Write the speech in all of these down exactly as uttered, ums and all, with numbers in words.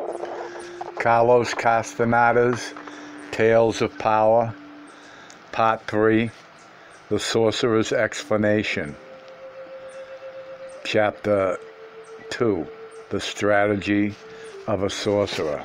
Carlos Castaneda's Tales of Power, Part three, The Sorcerer's Explanation. Chapter two, The Strategy of a Sorcerer.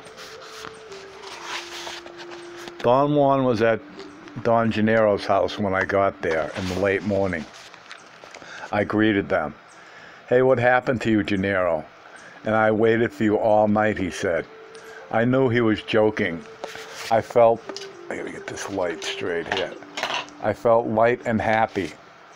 Don Juan was at Don Gennaro's house when I got there in the late morning. I greeted them. "Hey, what happened to you, Gennaro? And I waited for you all night," he said. I knew he was joking. I felt, I gotta get this light straight here. I felt light and happy.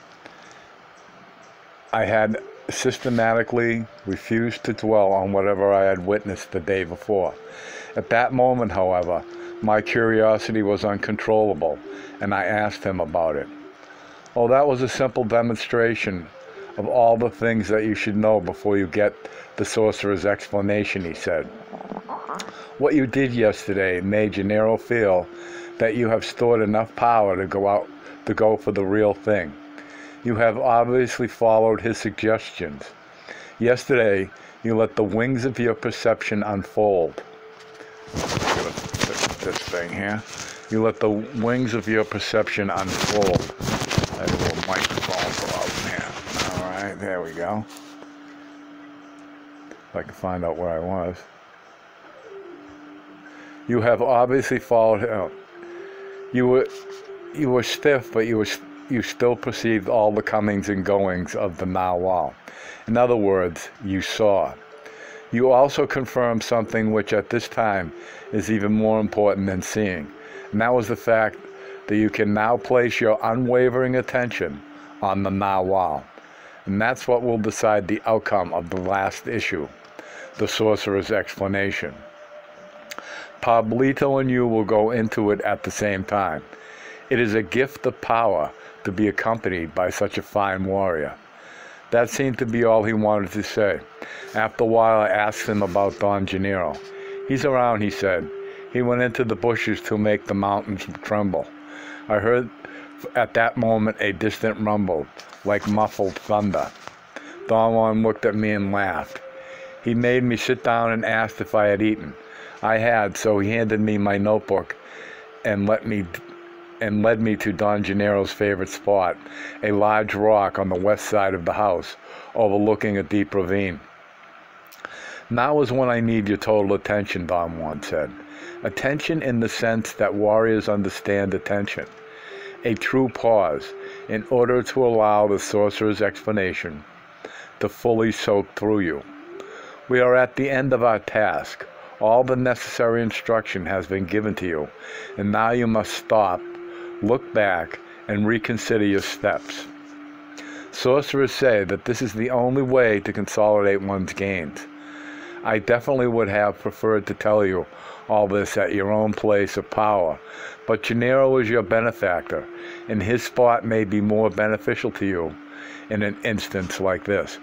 I had systematically refused to dwell on whatever I had witnessed the day before. At that moment, however, my curiosity was uncontrollable, and I asked him about it. "Oh, that was a simple demonstration of all the things that you should know before you get the sorcerer's explanation," he said. "What you did yesterday made Gennaro feel that you have stored enough power to go out to go for the real thing. You have obviously followed his suggestions. Yesterday, you let the wings of your perception unfold." This thing here. You let the wings of your perception unfold. I have a little microphone for out here. All right, there we go. If I can find out where I was. You have obviously followed him. You were, you were stiff, but you were, you still perceived all the comings and goings of the Nawal. In other words, you saw. You also confirmed something which at this time is even more important than seeing, and that was the fact that you can now place your unwavering attention on the Nawal. And that's what will decide the outcome of the last issue, The Sorcerer's Explanation. Pablito and you will go into it at the same time. It is a gift of power to be accompanied by such a fine warrior. That seemed to be all he wanted to say. After a while, I asked him about Don Gennaro. "He's around," he said. "He went into the bushes to make the mountains tremble." I heard at that moment a distant rumble, like muffled thunder. Don Juan looked at me and laughed. He made me sit down and asked if I had eaten. I had, so he handed me my notebook and let me and led me to Don Gennaro's favorite spot, a large rock on the west side of the house, overlooking a deep ravine. "Now is when I need your total attention," Don Juan said. "Attention in the sense that warriors understand attention. A true pause, in order to allow the sorcerer's explanation to fully soak through you. We are at the end of our task. All the necessary instruction has been given to you, and now you must stop, look back, and reconsider your steps. Sorcerers say that this is the only way to consolidate one's gains. I definitely would have preferred to tell you all this at your own place of power, but Gennaro is your benefactor, and his spot may be more beneficial to you in an instance like this."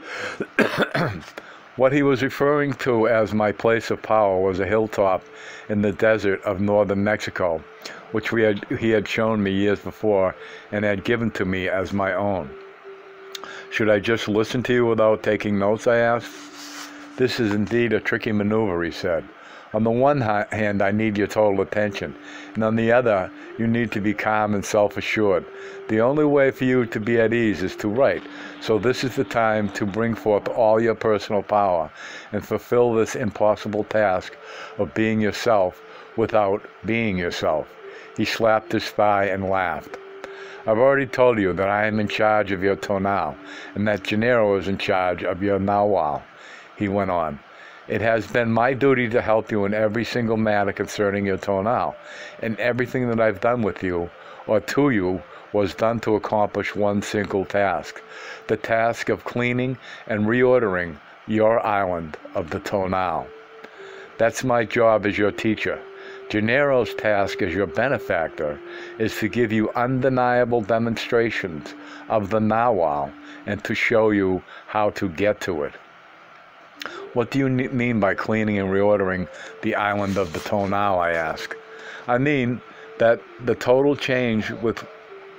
What he was referring to as my place of power was a hilltop in the desert of northern Mexico, which we had, he had shown me years before and had given to me as my own. "Should I just listen to you without taking notes?" I asked. "This is indeed a tricky maneuver," he said. "On the one hand, I need your total attention, and on the other, you need to be calm and self-assured. The only way for you to be at ease is to write, so this is the time to bring forth all your personal power and fulfill this impossible task of being yourself without being yourself." He slapped his thigh and laughed. "I've already told you that I am in charge of your tonal, and that Gennaro is in charge of your nawal," he went on. "It has been my duty to help you in every single matter concerning your tonal, and everything that I've done with you, or to you, was done to accomplish one single task, the task of cleaning and reordering your island of the tonal. That's my job as your teacher. Gennaro's task as your benefactor is to give you undeniable demonstrations of the nawal and to show you how to get to it." "What do you mean by cleaning and reordering the island of the tonal?" I asked. "I mean that the total change with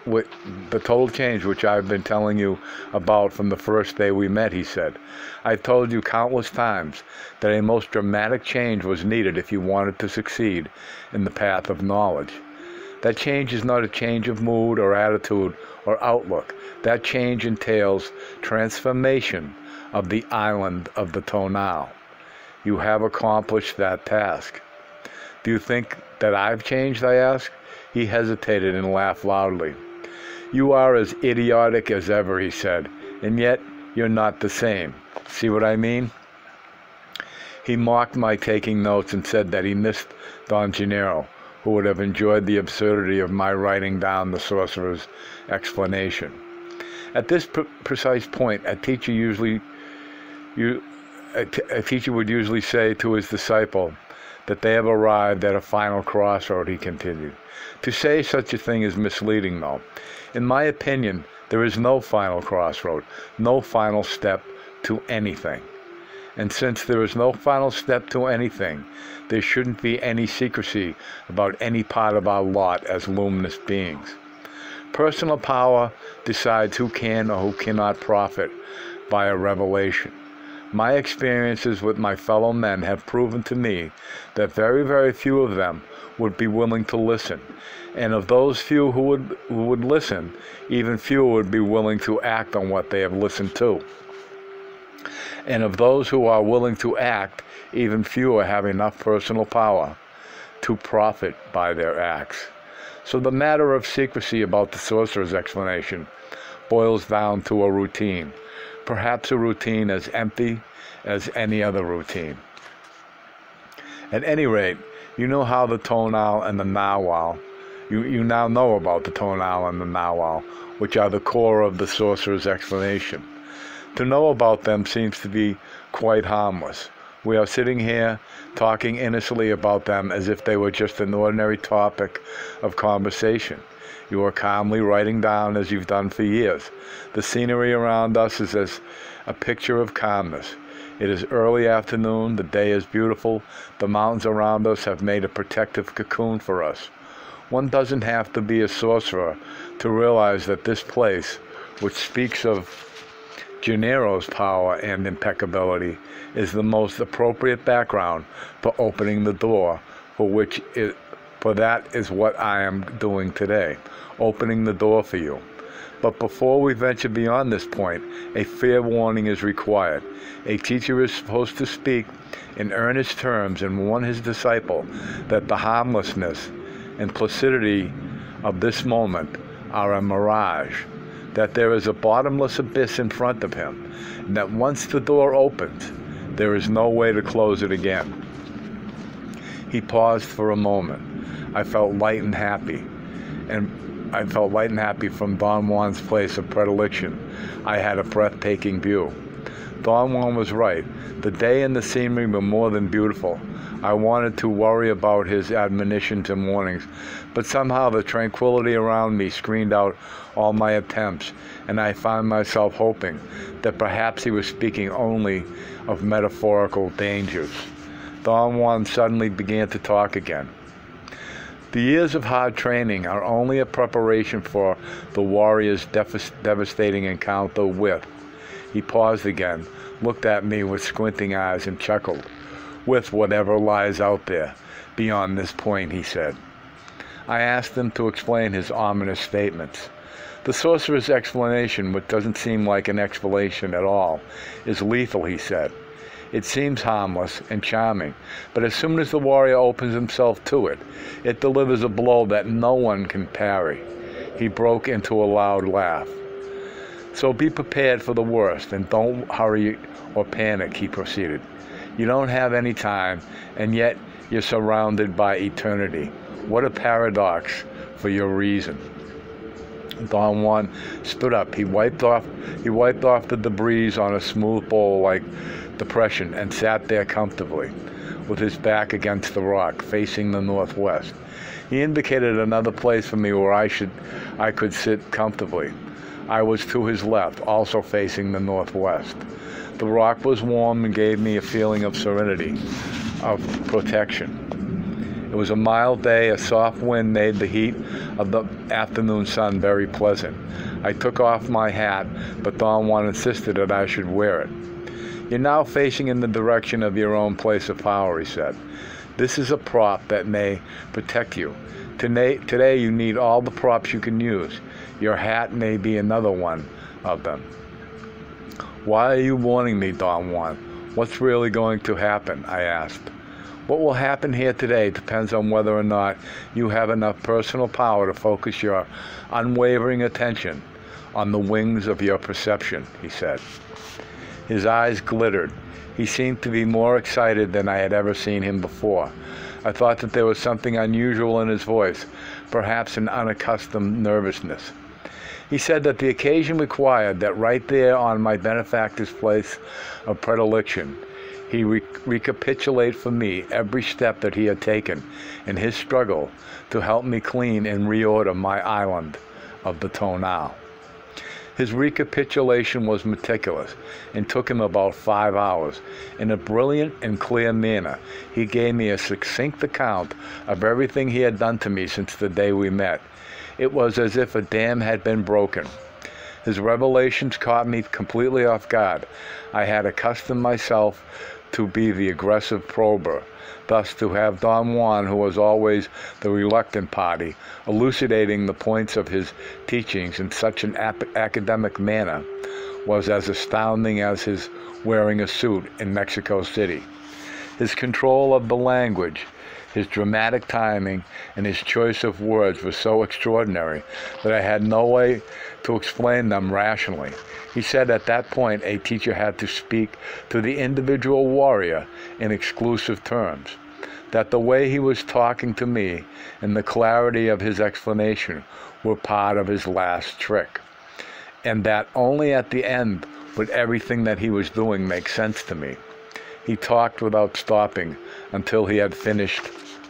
with the total change which I've been telling you about from the first day we met, he said. I've told you countless times that a most dramatic change was needed if you wanted to succeed in the path of knowledge. That change is not a change of mood or attitude or outlook. That change entails transformation of the island of the tonal. You have accomplished that task. Do you think that I've changed, I asked? He hesitated and laughed loudly. You are as idiotic as ever, he said, and yet you're not the same. See what I mean? He mocked my taking notes and said that he missed Don Gennaro, who would have enjoyed the absurdity of my writing down the sorcerer's explanation. At this pre- precise point, a teacher usually, you, a, t- a teacher would usually say to his disciple that they have arrived at a final crossroad, he continued. To say such a thing is misleading, though. In my opinion, there is no final crossroad, no final step to anything. And since there is no final step to anything, there shouldn't be any secrecy about any part of our lot as luminous beings. Personal power decides who can or who cannot profit by a revelation. My experiences with my fellow men have proven to me that very, very few of them would be willing to listen. And of those few who would, who would listen, even fewer would be willing to act on what they have listened to. And of those who are willing to act, even fewer have enough personal power to profit by their acts. So the matter of secrecy about the sorcerer's explanation boils down to a routine, perhaps a routine as empty as any other routine. At any rate, you know how the tonal and the nawal, you, you now know about the tonal and the nawal, which are the core of the sorcerer's explanation. To know about them seems to be quite harmless. We are sitting here talking innocently about them as if they were just an ordinary topic of conversation. You are calmly writing down as you've done for years. The scenery around us is as a picture of calmness. It is early afternoon, the day is beautiful, the mountains around us have made a protective cocoon for us. One doesn't have to be a sorcerer to realize that this place, which speaks of Gennaro's power and impeccability, is the most appropriate background for opening the door, for which it, for that is what I am doing today, opening the door for you. But before we venture beyond this point, a fair warning is required. A teacher is supposed to speak in earnest terms and warn his disciple that the harmlessness and placidity of this moment are a mirage, that there is a bottomless abyss in front of him, and that once the door opens, there is no way to close it again. He paused for a moment. I felt light and happy, and I felt light and happy from Don Juan's place of predilection. I had a breathtaking view. Don Juan was right. The day and the scenery were more than beautiful. I wanted to worry about his admonitions and warnings, but somehow the tranquility around me screened out all my attempts, and I found myself hoping that perhaps he was speaking only of metaphorical dangers. Don Juan suddenly began to talk again. The years of hard training are only a preparation for the warrior's dev- devastating encounter with. He paused again, looked at me with squinting eyes, and chuckled. With whatever lies out there beyond this point, he said. I asked him to explain his ominous statements. The sorcerer's explanation, which doesn't seem like an explanation at all, is lethal, he said. It seems harmless and charming, but as soon as the warrior opens himself to it, it delivers a blow that no one can parry. He broke into a loud laugh. So be prepared for the worst, and don't hurry or panic, he proceeded. You don't have any time, and yet you're surrounded by eternity. What a paradox for your reason. Don Juan stood up. He wiped off he wiped off the debris on a smooth bowl-like depression and sat there comfortably, with his back against the rock, facing the northwest. He indicated another place for me where I should I could sit comfortably. I was to his left, also facing the northwest. The rock was warm and gave me a feeling of serenity, of protection. It was a mild day. A soft wind made the heat of the afternoon sun very pleasant. I took off my hat, but Don Juan insisted that I should wear it. "You're now facing in the direction of your own place of power," he said. "This is a prop that may protect you. Today, today you need all the props you can use. Your hat may be another one of them." "Why are you warning me, Don Juan? What's really going to happen?" I asked. "What will happen here today depends on whether or not you have enough personal power to focus your unwavering attention on the wings of your perception," he said. His eyes glittered. He seemed to be more excited than I had ever seen him before. I thought that there was something unusual in his voice, perhaps an unaccustomed nervousness. He said that the occasion required that right there on my benefactor's place of predilection, he re- recapitulate for me every step that he had taken in his struggle to help me clean and reorder my island of the tonal. His recapitulation was meticulous and took him about five hours. In a brilliant and clear manner, he gave me a succinct account of everything he had done to me since the day we met. It was as if a dam had been broken. His revelations caught me completely off guard. I had accustomed myself to be the aggressive prober. Thus, to have Don Juan, who was always the reluctant party, elucidating the points of his teachings in such an ap- academic manner, was as astounding as his wearing a suit in Mexico City. His control of the language, his dramatic timing, and his choice of words were so extraordinary that I had no way to explain them rationally. He said at that point a teacher had to speak to the individual warrior in exclusive terms, that the way he was talking to me and the clarity of his explanation were part of his last trick, and that only at the end would everything that he was doing make sense to me. He talked without stopping until he had finished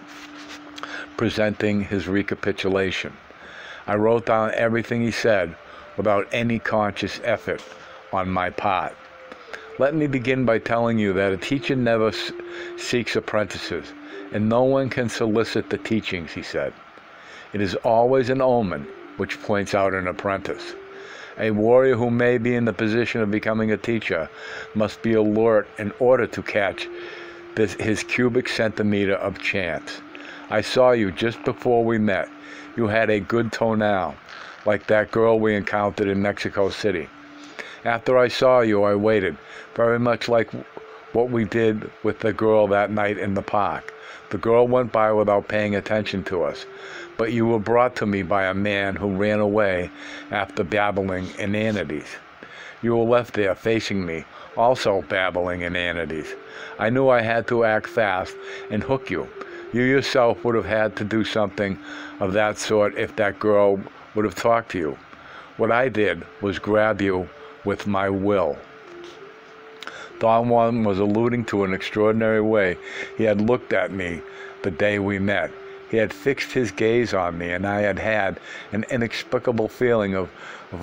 presenting his recapitulation. I wrote down everything he said without any conscious effort on my part. "Let me begin by telling you that a teacher never s- seeks apprentices, and no one can solicit the teachings," he said. "It is always an omen which points out an apprentice. A warrior who may be in the position of becoming a teacher must be alert in order to catch this, his cubic centimeter of chance. I saw you just before we met. You had a good tonal, like that girl we encountered in Mexico City. After I saw you, I waited, very much like what we did with the girl that night in the park. The girl went by without paying attention to us, but you were brought to me by a man who ran away after babbling inanities. You were left there facing me, also babbling inanities. I knew I had to act fast and hook you. You yourself would have had to do something of that sort if that girl would have talked to you. What I did was grab you with my will." Don Juan was alluding to an extraordinary way he had looked at me the day we met. He had fixed his gaze on me, and I had had an inexplicable feeling of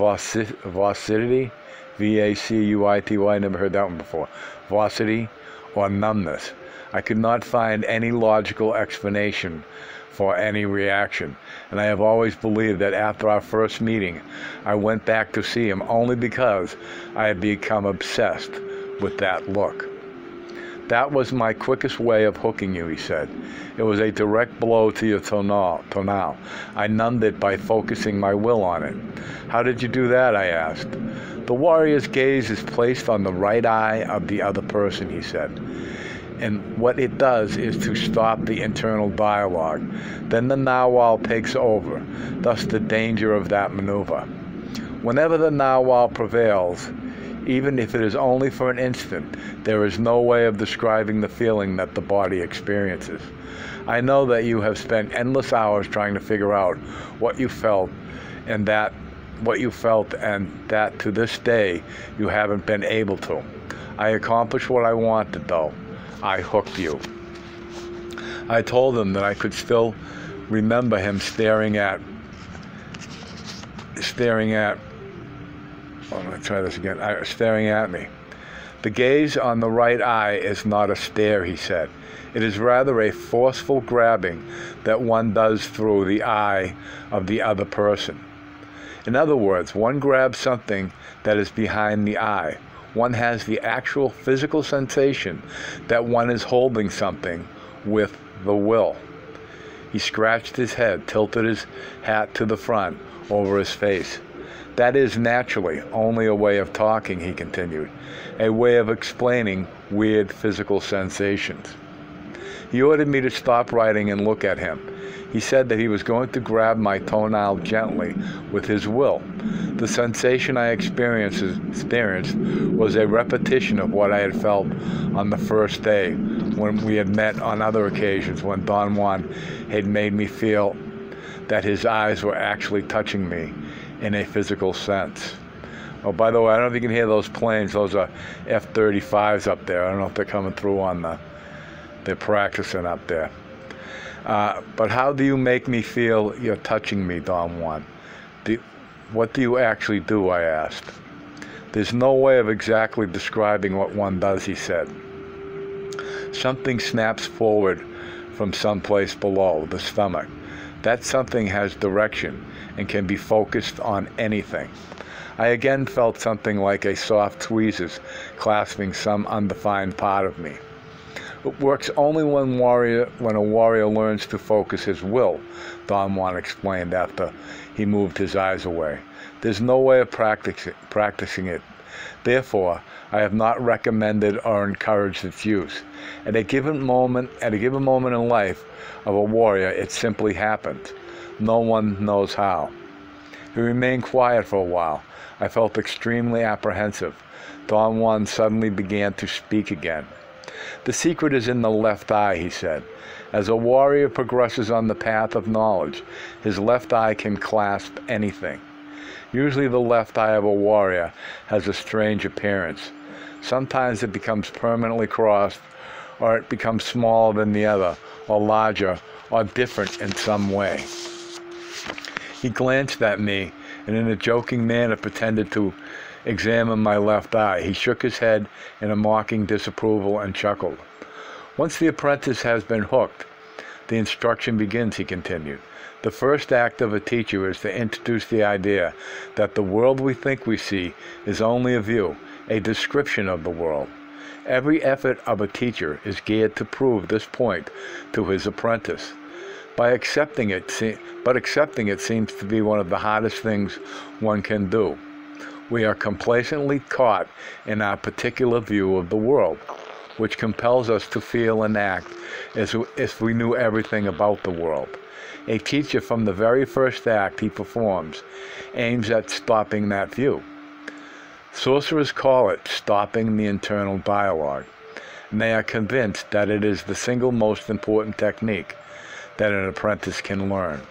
vacity, V A C U I T Y, never heard that one before, vacity or numbness. I could not find any logical explanation for any reaction, and I have always believed that after our first meeting, I went back to see him only because I had become obsessed with that look. "That was my quickest way of hooking you," he said. "It was a direct blow to your tonal. tonal. I numbed it by focusing my will on it." "How did you do that?" I asked. "The warrior's gaze is placed on the right eye of the other person," he said. "And what it does is to stop the internal dialogue. Then the narwhal takes over, thus the danger of that maneuver. Whenever the narwhal prevails, even if it is only for an instant, there is no way of describing the feeling that the body experiences. I know that you have spent endless hours trying to figure out what you felt, and that what you felt, and that to this day you haven't been able to. I accomplished what I wanted, though. I hooked you." I told him that I could still remember him staring at, staring at, oh, I'm going to try this again, I, staring at me. The gaze on the right eye is not a stare, he said. It is rather a forceful grabbing that one does through the eye of the other person. In other words, one grabs something that is behind the eye. One has the actual physical sensation that one is holding something with the will. He scratched his head, tilted his hat to the front over his face. That is naturally only a way of talking, he continued, a way of explaining weird physical sensations. He ordered me to stop writing and look at him. He said that he was going to grab my toenail gently with his will. The sensation I experienced, experienced was a repetition of what I had felt on the first day when we had met on other occasions when Don Juan had made me feel that his eyes were actually touching me in a physical sense. Oh, by the way, I don't know if you can hear those planes. Those are F thirty-fives up there. I don't know if they're coming through on the... They're practicing up there. Uh, but how do you make me feel you're touching me, Don Juan? Do, what do you actually do, I asked. There's no way of exactly describing what one does, he said. Something snaps forward from someplace below, the stomach. That something has direction and can be focused on anything. I again felt something like a soft tweezers clasping some undefined part of me. It works only when warrior when a warrior learns to focus his will, Don Juan explained after he moved his eyes away. There's no way of practicing, practicing it. Therefore, I have not recommended or encouraged its use. At a given moment, at a given moment in life of a warrior, it simply happens. No one knows how. He remained quiet for a while. I felt extremely apprehensive. Don Juan suddenly began to speak again. The secret is in the left eye, he said. As a warrior progresses on the path of knowledge, his left eye can clasp anything. Usually the left eye of a warrior has a strange appearance. Sometimes it becomes permanently crossed, or it becomes smaller than the other, or larger, or different in some way. He glanced at me and in a joking manner pretended to examine my left eye. He shook his head in a mocking disapproval and chuckled. Once the apprentice has been hooked, the instruction begins, he continued. The first act of a teacher is to introduce the idea that the world we think we see is only a view, a description of the world. Every effort of a teacher is geared to prove this point to his apprentice. By accepting it, but accepting it seems to be one of the hardest things one can do. We are complacently caught in our particular view of the world, which compels us to feel and act as if we knew everything about the world. A teacher, from the very first act he performs, aims at stopping that view. Sorcerers call it stopping the internal dialogue, and they are convinced that it is the single most important technique that an apprentice can learn.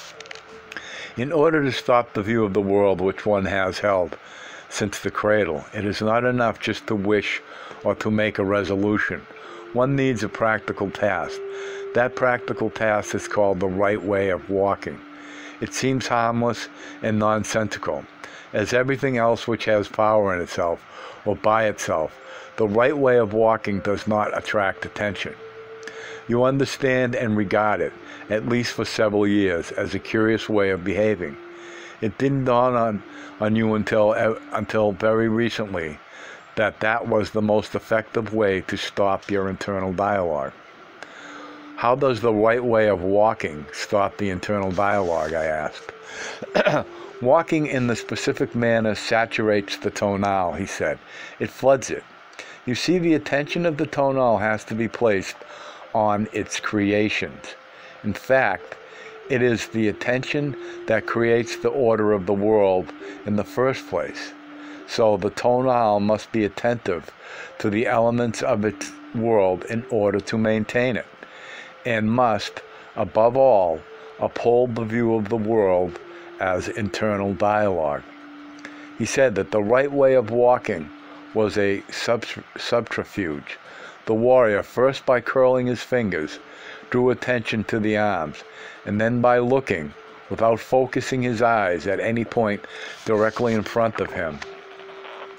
In order to stop the view of the world which one has held since the cradle, it is not enough just to wish or to make a resolution. One needs a practical task. That practical task is called the right way of walking. It seems harmless and nonsensical, as everything else which has power in itself or by itself. The right way of walking does not attract attention. You understand and regard it, at least for several years, as a curious way of behaving. It didn't dawn on, on you until, until very recently that that was the most effective way to stop your internal dialogue. How does the right way of walking stop the internal dialogue, I asked. Walking in the specific manner saturates the tonal, he said. It floods it. You see, the attention of the tonal has to be placed on its creations. In fact, it is the attention that creates the order of the world in the first place. So the tonal must be attentive to the elements of its world in order to maintain it, and must, above all, uphold the view of the world as internal dialogue. He said that the right way of walking was a sub- subterfuge. The warrior, first by curling his fingers, drew attention to the arms, and then by looking, without focusing his eyes at any point directly in front of him,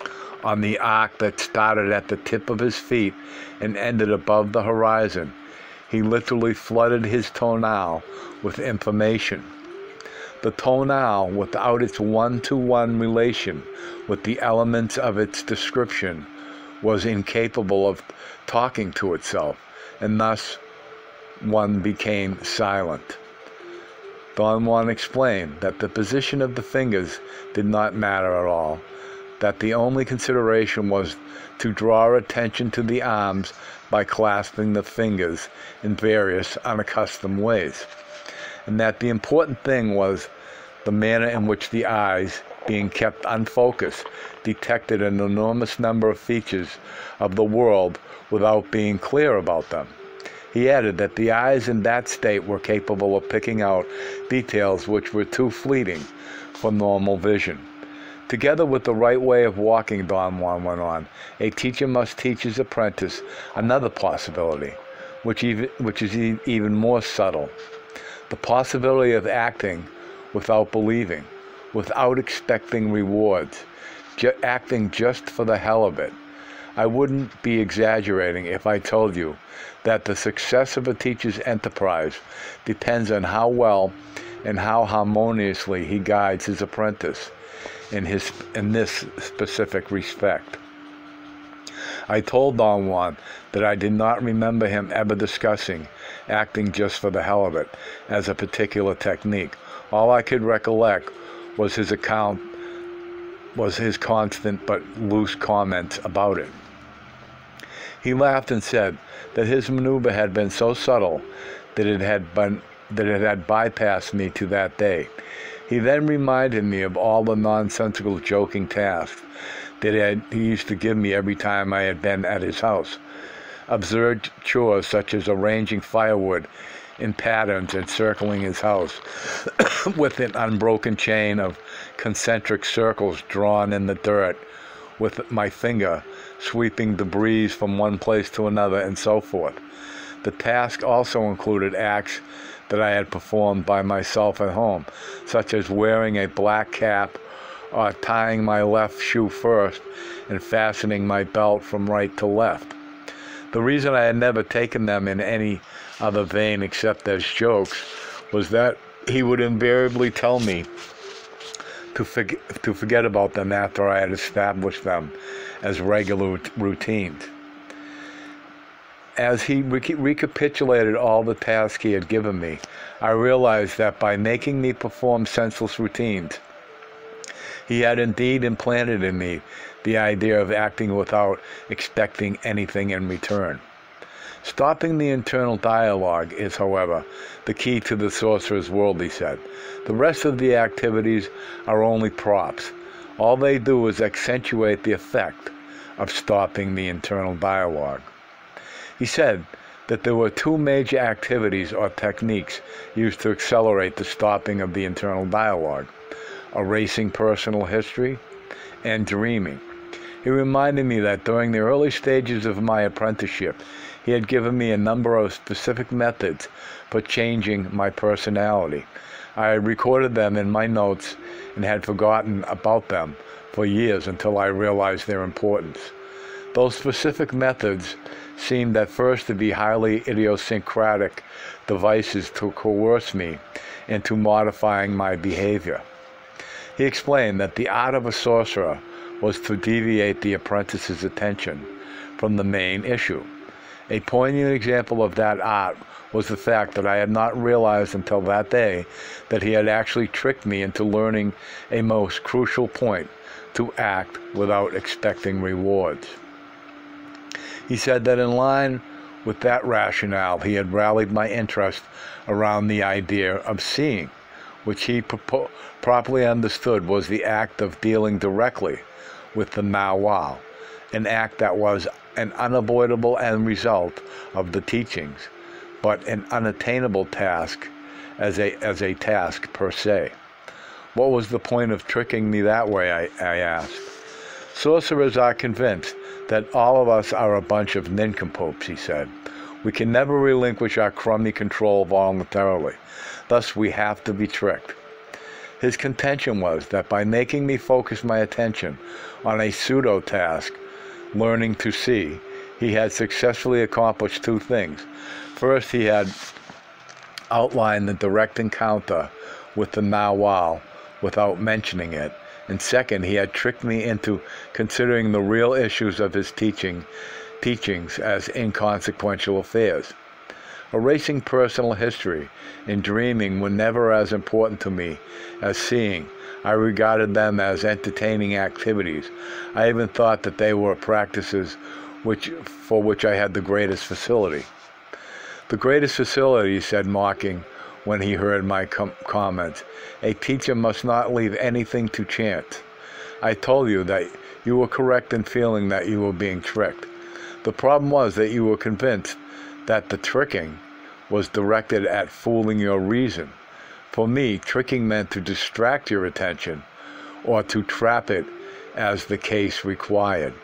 on the arc that started at the tip of his feet and ended above the horizon. He literally flooded his tonal with information. The tonal, without its one-to-one relation with the elements of its description, was incapable of talking to itself, and thus one became silent. Don Juan explained that the position of the fingers did not matter at all, that the only consideration was to draw attention to the arms by clasping the fingers in various unaccustomed ways, and that the important thing was the manner in which the eyes, being kept unfocused, detected an enormous number of features of the world without being clear about them. He added that the eyes in that state were capable of picking out details which were too fleeting for normal vision. Together with the right way of walking, Don Juan went on, a teacher must teach his apprentice another possibility, which, even, which is e- even more subtle. The possibility of acting without believing, without expecting rewards, ju- acting just for the hell of it. I wouldn't be exaggerating if I told you that the success of a teacher's enterprise depends on how well and how harmoniously he guides his apprentice in his in this specific respect. I told Don Juan that I did not remember him ever discussing acting just for the hell of it as a particular technique. All I could recollect was his account was his constant but loose comments about it. He laughed and said that his maneuver had been so subtle that it had been that it had bypassed me to that day. He then reminded me of all the nonsensical joking tasks that he, had, he used to give me every time I had been at his house. Absurd chores such as arranging firewood in patterns and circling his house with an unbroken chain of concentric circles drawn in the dirt with my finger, sweeping debris from one place to another, and so forth. The task also included acts that I had performed by myself at home, such as wearing a black cap or tying my left shoe first and fastening my belt from right to left. The reason I had never taken them in any other vein except as jokes was that he would invariably tell me to forget, to forget about them after I had established them as regular routines. As he re- recapitulated all the tasks he had given me, I realized that by making me perform senseless routines, he had indeed implanted in me the idea of acting without expecting anything in return. Stopping the internal dialogue is, however, the key to the sorcerer's world, he said. The rest of the activities are only props. All they do is accentuate the effect of stopping the internal dialogue. He said that there were two major activities or techniques used to accelerate the stopping of the internal dialogue: erasing personal history and dreaming. He reminded me that during the early stages of my apprenticeship, he had given me a number of specific methods for changing my personality. I had recorded them in my notes and had forgotten about them for years until I realized their importance. Those specific methods seemed at first to be highly idiosyncratic devices to coerce me into modifying my behavior. He explained that the art of a sorcerer was to deviate the apprentice's attention from the main issue. A poignant example of that art was the fact that I had not realized until that day that he had actually tricked me into learning a most crucial point: to act without expecting rewards. He said that in line with that rationale, he had rallied my interest around the idea of seeing, which he propo- properly understood was the act of dealing directly with the Nawal, an act that was an unavoidable end result of the teachings, but an unattainable task as a as a task per se. What was the point of tricking me that way, I, I asked. Sorcerers are convinced that all of us are a bunch of nincompoops, he said. We can never relinquish our crummy control voluntarily. Thus, we have to be tricked. His contention was that by making me focus my attention on a pseudo-task, learning to see, he had successfully accomplished two things. First, he had outlined the direct encounter with the Nawal without mentioning it. And second, he had tricked me into considering the real issues of his teaching, teachings as inconsequential affairs. Erasing personal history and dreaming were never as important to me as seeing. I regarded them as entertaining activities. I even thought that they were practices which, for which I had the greatest facility. The greatest facility, he said, mocking, when he heard my com- comments. A teacher must not leave anything to chance. I told you that you were correct in feeling that you were being tricked. The problem was that you were convinced that the tricking was directed at fooling your reason. For me, tricking meant to distract your attention or to trap it as the case required.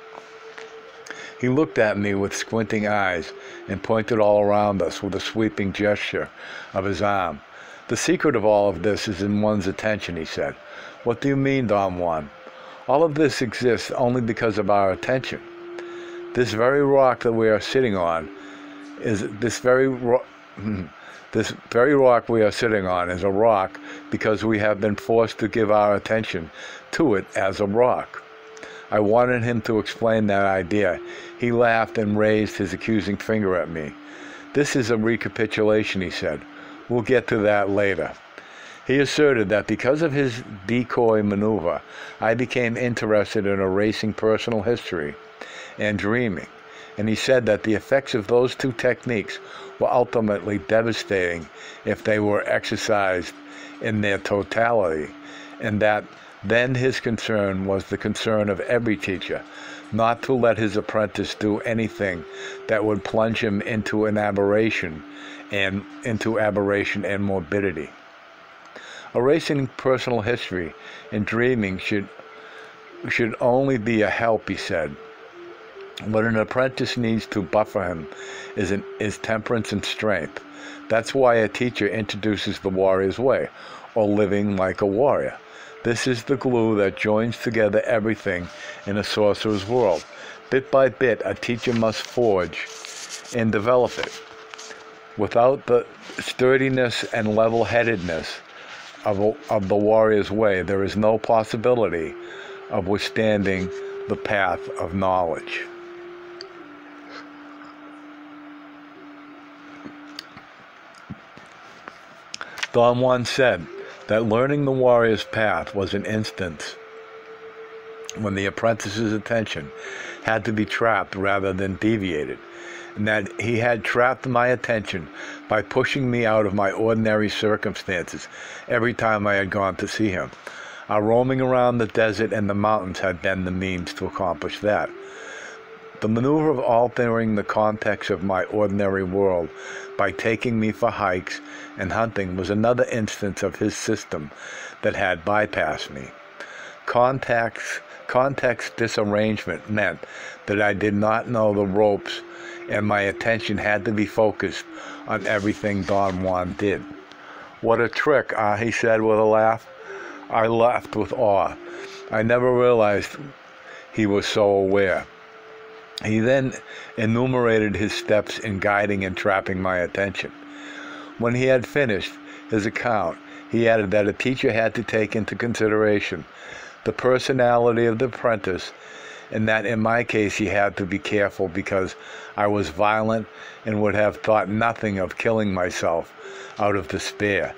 He looked at me with squinting eyes and pointed all around us with a sweeping gesture of his arm. The secret of all of this is in one's attention, he said. What do you mean, Don Juan? All of this exists only because of our attention. This very rock that we are sitting on is this very ro- this very rock we are sitting on is a rock because we have been forced to give our attention to it as a rock. I wanted him to explain that idea. He laughed and raised his accusing finger at me. This is a recapitulation, he said. We'll get to that later. He asserted that because of his decoy maneuver, I became interested in erasing personal history and dreaming. And he said that the effects of those two techniques were ultimately devastating if they were exercised in their totality, and that then his concern was the concern of every teacher, not to let his apprentice do anything that would plunge him into an aberration and into aberration and morbidity. Erasing personal history and dreaming should should only be a help, he said. What an apprentice needs to buffer him is, an, is temperance and strength. That's why a teacher introduces the warrior's way, or living like a warrior. This is the glue that joins together everything in a sorcerer's world. Bit by bit, a teacher must forge and develop it. Without the sturdiness and level-headedness of, a, of the warrior's way, there is no possibility of withstanding the path of knowledge. Don Juan said that learning the warrior's path was an instance when the apprentice's attention had to be trapped rather than deviated, and that he had trapped my attention by pushing me out of my ordinary circumstances every time I had gone to see him. Our roaming around the desert and the mountains had been the means to accomplish that. The maneuver of altering the context of my ordinary world by taking me for hikes and hunting was another instance of his system that had bypassed me. Context, context disarrangement meant that I did not know the ropes and my attention had to be focused on everything Don Juan did. What a trick, ah, he said with a laugh. I laughed with awe. I never realized he was so aware. He then enumerated his steps in guiding and trapping my attention. When he had finished his account, he added that a teacher had to take into consideration the personality of the apprentice, and that in my case he had to be careful because I was violent and would have thought nothing of killing myself out of despair.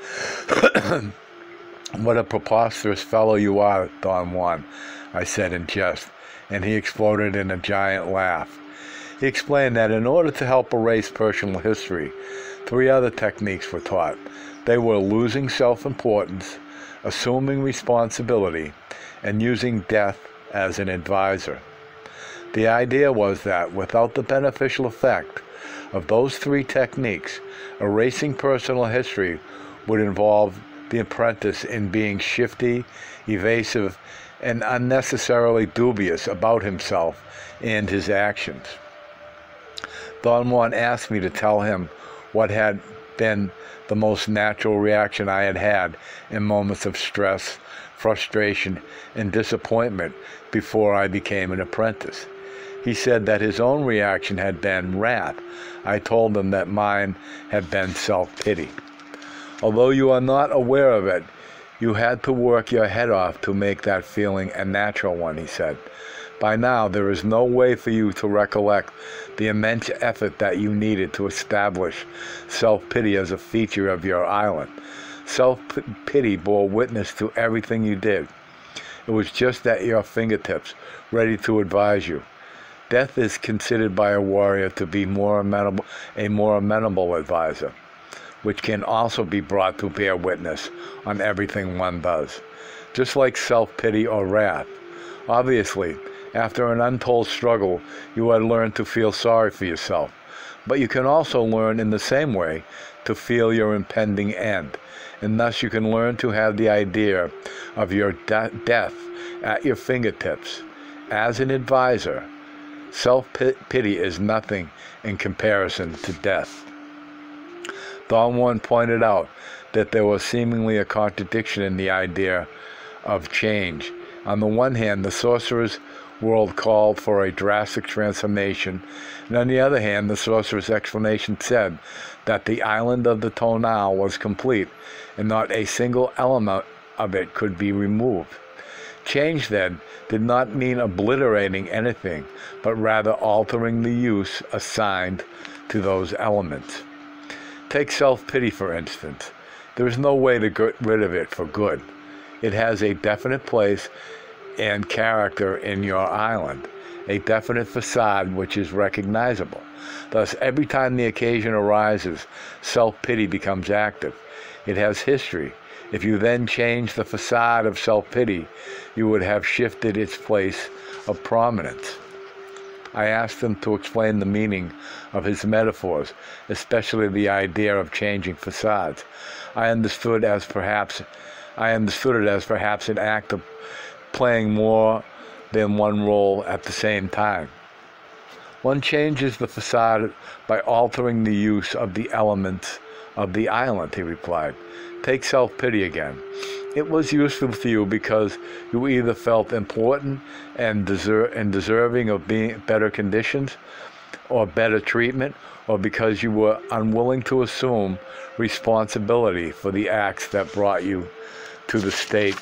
What a preposterous fellow you are, Don Juan, I said in jest, and he exploded in a giant laugh. He explained that in order to help erase personal history, three other techniques were taught. They were losing self-importance, assuming responsibility, and using death as an advisor. The idea was that without the beneficial effect of those three techniques, erasing personal history would involve the apprentice in being shifty, evasive, and unnecessarily dubious about himself and his actions. Don Juan asked me to tell him what had been the most natural reaction I had had in moments of stress, frustration, and disappointment before I became an apprentice. He said that his own reaction had been wrath. I told him that mine had been self-pity. Although you are not aware of it, you had to work your head off to make that feeling a natural one, he said. By now, there is no way for you to recollect the immense effort that you needed to establish self-pity as a feature of your island. Self-pity bore witness to everything you did. It was just at your fingertips, ready to advise you. Death is considered by a warrior to be more amenable, a more amenable advisor, which can also be brought to bear witness on everything one does, just like self-pity or wrath. Obviously, after an untold struggle, you had learned to feel sorry for yourself, but you can also learn in the same way to feel your impending end, and thus you can learn to have the idea of your de- death at your fingertips. As an advisor, self-pity is nothing in comparison to death. Don Juan pointed out that there was seemingly a contradiction in the idea of change. On the one hand, the sorcerer's world called for a drastic transformation, and on the other hand, the sorcerer's explanation said that the island of the tonal was complete, and not a single element of it could be removed. Change, then, did not mean obliterating anything, but rather altering the use assigned to those elements. Take self-pity, for instance. There is no way to get rid of it for good. It has a definite place and character in your island, a definite facade which is recognizable. Thus, every time the occasion arises, self-pity becomes active. It has history. If you then change the facade of self-pity, you would have shifted its place of prominence. I asked him to explain the meaning of his metaphors, especially the idea of changing facades. I understood as perhaps, I understood it as perhaps an act of playing more than one role at the same time. One changes the facade by altering the use of the elements of the island, he replied. Take self-pity again. It was useful to you because you either felt important and, deser- and deserving of being better conditions or better treatment, or because you were unwilling to assume responsibility for the acts that brought you to the state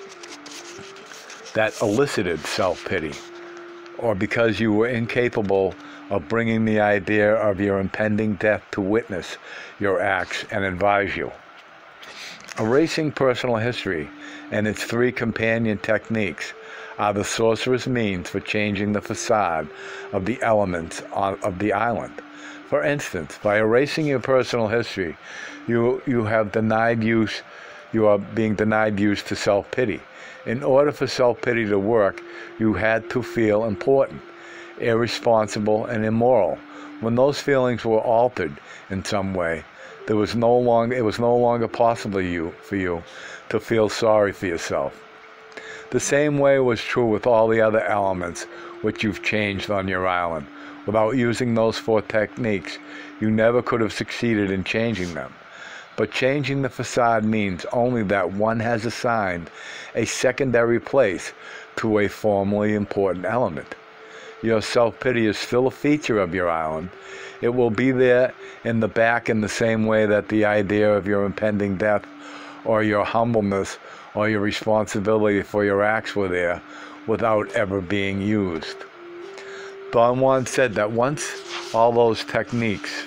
that elicited self-pity, or because you were incapable of bringing the idea of your impending death to witness your acts and advise you. Erasing personal history and its three companion techniques are the sorcerer's means for changing the facade of the elements on, of the island. For instance, by erasing your personal history, you you have denied use, you are being denied use to self-pity. In order for self-pity to work, you had to feel important, irresponsible, and immoral. When those feelings were altered in some way, there was no longer it was no longer possible you, for you to feel sorry for yourself. The same way was true with all the other elements which you've changed on your island. Without using those four techniques, you never could have succeeded in changing them. But changing the facade means only that one has assigned a secondary place to a formerly important element. Your self-pity is still a feature of your island. It will be there in the back in the same way that the idea of your impending death or your humbleness or your responsibility for your acts were there without ever being used. Don Juan said that once all those techniques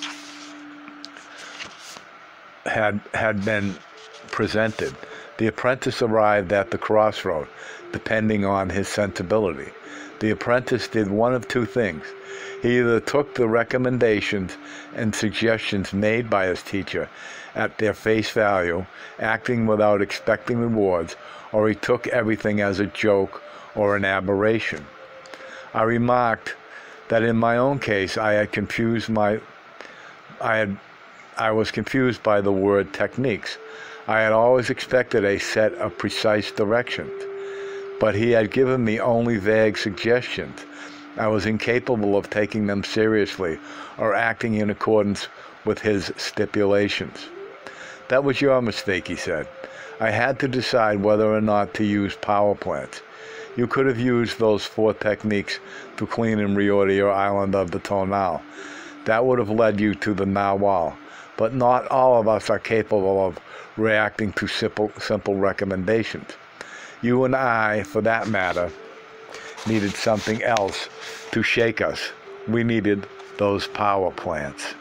had had been presented, the apprentice arrived at the crossroad, depending on his sensibility. The apprentice did one of two things. He either took the recommendations and suggestions made by his teacher at their face value, acting without expecting rewards, or he took everything as a joke or an aberration. I remarked that in my own case, I had confused my, I had, I was confused by the word techniques. I had always expected a set of precise directions, but he had given me only vague suggestions. I was incapable of taking them seriously or acting in accordance with his stipulations. That was your mistake, he said. I had to decide whether or not to use power plants. You could have used those four techniques to clean and reorder your island of the tonal. That would have led you to the Nawal. But not all of us are capable of reacting to simple, simple recommendations. You and I, for that matter, needed something else to shake us. We needed those power plants.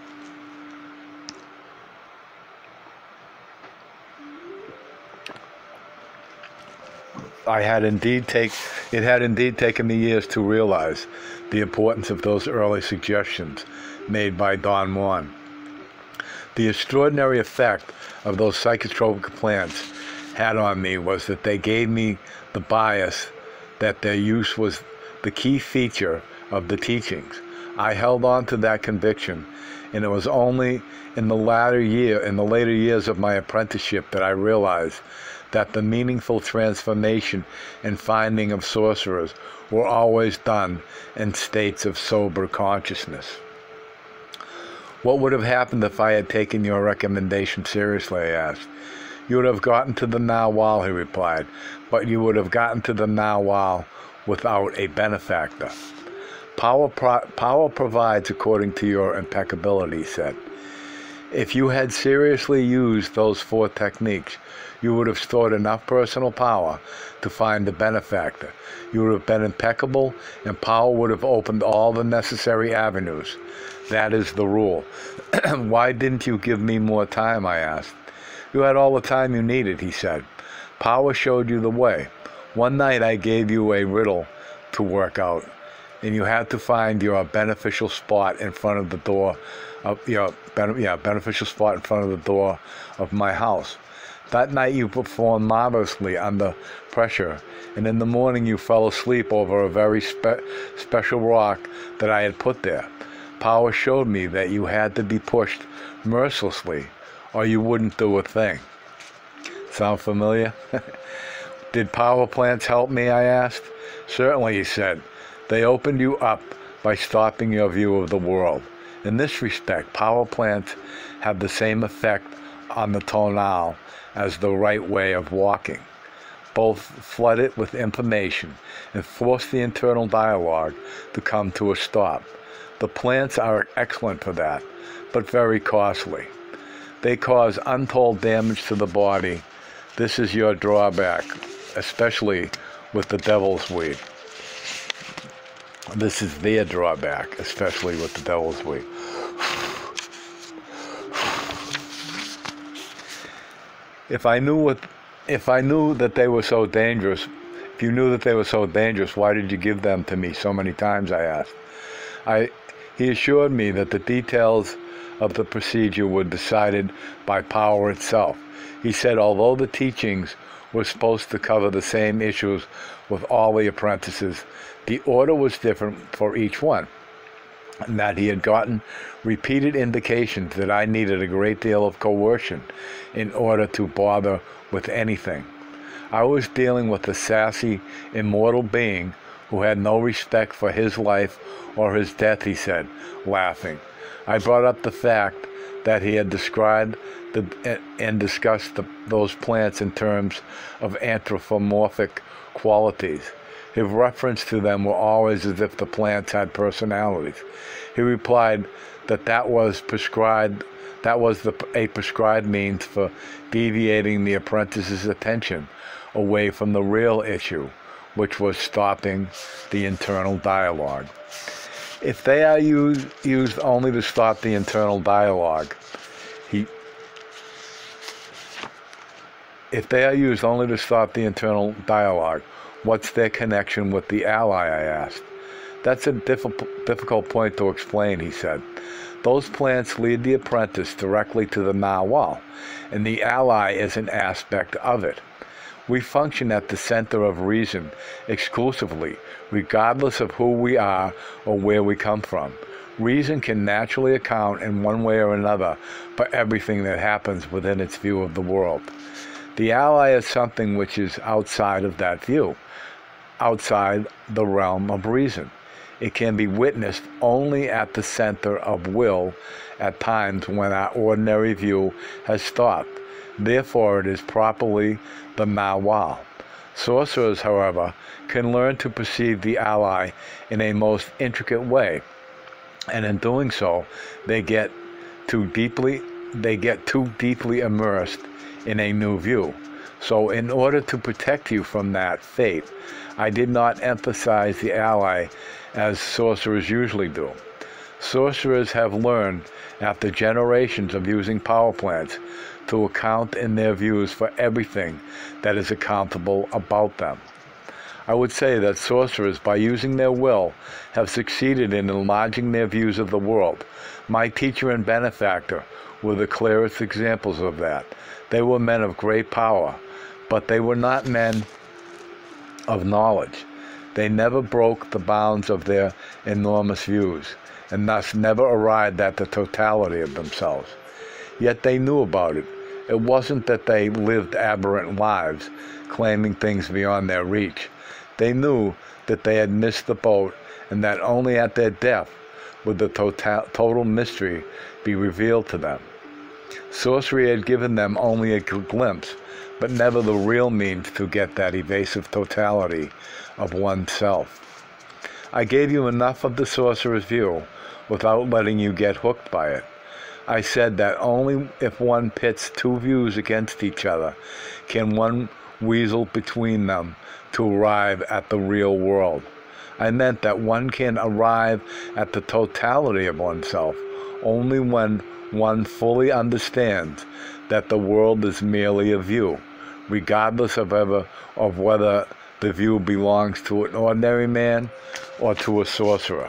I had indeed take, it had indeed taken me years to realize the importance of those early suggestions made by Don Juan. The extraordinary effect of those psychotropic plants had on me was that they gave me the bias that their use was the key feature of the teachings. I held on to that conviction, and it was only in the latter year, in the later years of my apprenticeship, that I realized that the meaningful transformation and finding of sorcerers were always done in states of sober consciousness. What would have happened if I had taken your recommendation seriously, I asked. You would have gotten to the Nawal, he replied, but you would have gotten to the Nawal without a benefactor. Power, pro- power provides according to your impeccability, he said. If you had seriously used those four techniques, you would have stored enough personal power to find a benefactor. You would have been impeccable, and power would have opened all the necessary avenues. That is the rule. Why didn't you give me more time, I asked. You had all the time you needed, he said. Power showed you the way. One night I gave you a riddle to work out, and you had to find your beneficial spot in front of the door of your yeah, beneficial spot in front of the door of my house. That night you performed marvelously under pressure, and in the morning you fell asleep over a very spe- special rock that I had put there. Power showed me that you had to be pushed mercilessly, or you wouldn't do a thing. Sound familiar? Did power plants help me, I asked. Certainly, he said. They opened you up by stopping your view of the world. In this respect, power plants have the same effect on the tonal as the right way of walking. Both flood it with information and force the internal dialogue to come to a stop. The plants are excellent for that, but very costly. They cause untold damage to the body. This is your drawback, especially with the devil's weed. This is their drawback, especially with the devil's weed. If I knew what, if I knew that they were so dangerous, if you knew that they were so dangerous, why did you give them to me so many times? I asked. I, he assured me that the details of the procedure were decided by power itself. He said, although the teachings were supposed to cover the same issues with all the apprentices, the order was different for each one, and that he had gotten repeated indications that I needed a great deal of coercion in order to bother with anything. I was dealing with a sassy, immortal being who had no respect for his life or his death, he said, laughing. I brought up the fact that he had described the, and discussed the, those plants in terms of anthropomorphic qualities. His reference to them were always as if the plants had personalities. He replied that that was prescribed, that was the, a prescribed means for deviating the apprentice's attention away from the real issue, which was stopping the internal dialogue. If they are used, used only to stop the internal dialogue, he, if they are used only to stop the internal dialogue, what's their connection with the ally, I asked. That's a difficult, difficult point to explain, he said. Those plants lead the apprentice directly to the Nawal, and the ally is an aspect of it. We function at the center of reason exclusively, regardless of who we are or where we come from. Reason can naturally account in one way or another for everything that happens within its view of the world. The ally is something which is outside of that view, outside the realm of reason. It can be witnessed only at the center of will at times when our ordinary view has stopped. Therefore, it is properly the Nawal. Sorcerers, however, can learn to perceive the ally in a most intricate way, and in doing so, they get too deeply they get too deeply immersed in a new view. So, in order to protect you from that fate, I did not emphasize the ally as sorcerers usually do. Sorcerers have learned, after generations of using power plants, to account in their views for everything that is accountable about them. I would say that sorcerers, by using their will, have succeeded in enlarging their views of the world. My teacher and benefactor were the clearest examples of that. They were men of great power, but they were not men of knowledge. They never broke the bounds of their enormous views, and thus never arrived at the totality of themselves. Yet they knew about it. It wasn't that they lived aberrant lives, claiming things beyond their reach. They knew that they had missed the boat, and that only at their death would the total, total mystery be revealed to them. Sorcery had given them only a glimpse, but never the real means to get that evasive totality of oneself. I gave you enough of the sorcerer's view without letting you get hooked by it. I said that only if one pits two views against each other can one weasel between them to arrive at the real world. I meant that one can arrive at the totality of oneself only when one fully understands that the world is merely a view, regardless of ever of whether the view belongs to an ordinary man or to a sorcerer.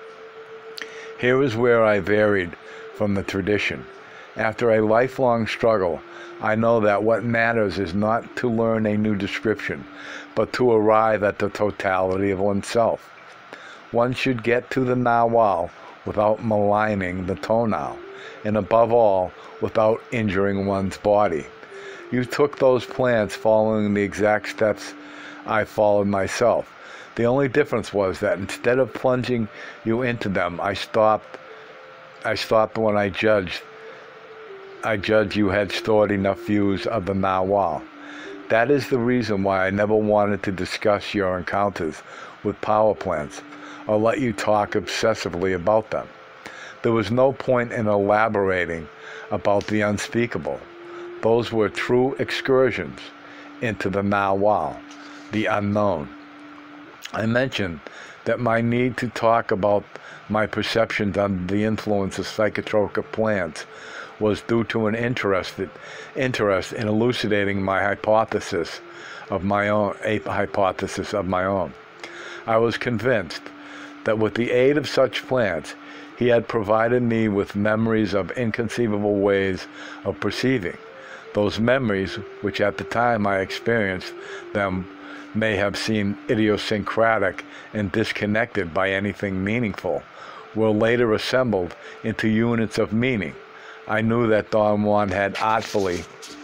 Here is where I varied from the tradition. After a lifelong struggle, I know that what matters is not to learn a new description, but to arrive at the totality of oneself. One should get to the Nawal without maligning the tonal, and above all, without injuring one's body. You took those plants following the exact steps I followed myself. The only difference was that instead of plunging you into them, I stopped I stopped when I judged I judged you had stored enough views of the Nawal. That is the reason why I never wanted to discuss your encounters with power plants or let you talk obsessively about them. There was no point in elaborating about the unspeakable. Those were true excursions into the Nawal, the unknown. I mentioned that my need to talk about my perceptions under the influence of psychotropic plants was due to an interested interest in elucidating my hypothesis of my own, a hypothesis of my own. I was convinced that with the aid of such plants, he had provided me with memories of inconceivable ways of perceiving. Those memories, which at the time I experienced them, may have seemed idiosyncratic and disconnected by anything meaningful, were later assembled into units of meaning. I knew that Don Juan had artfully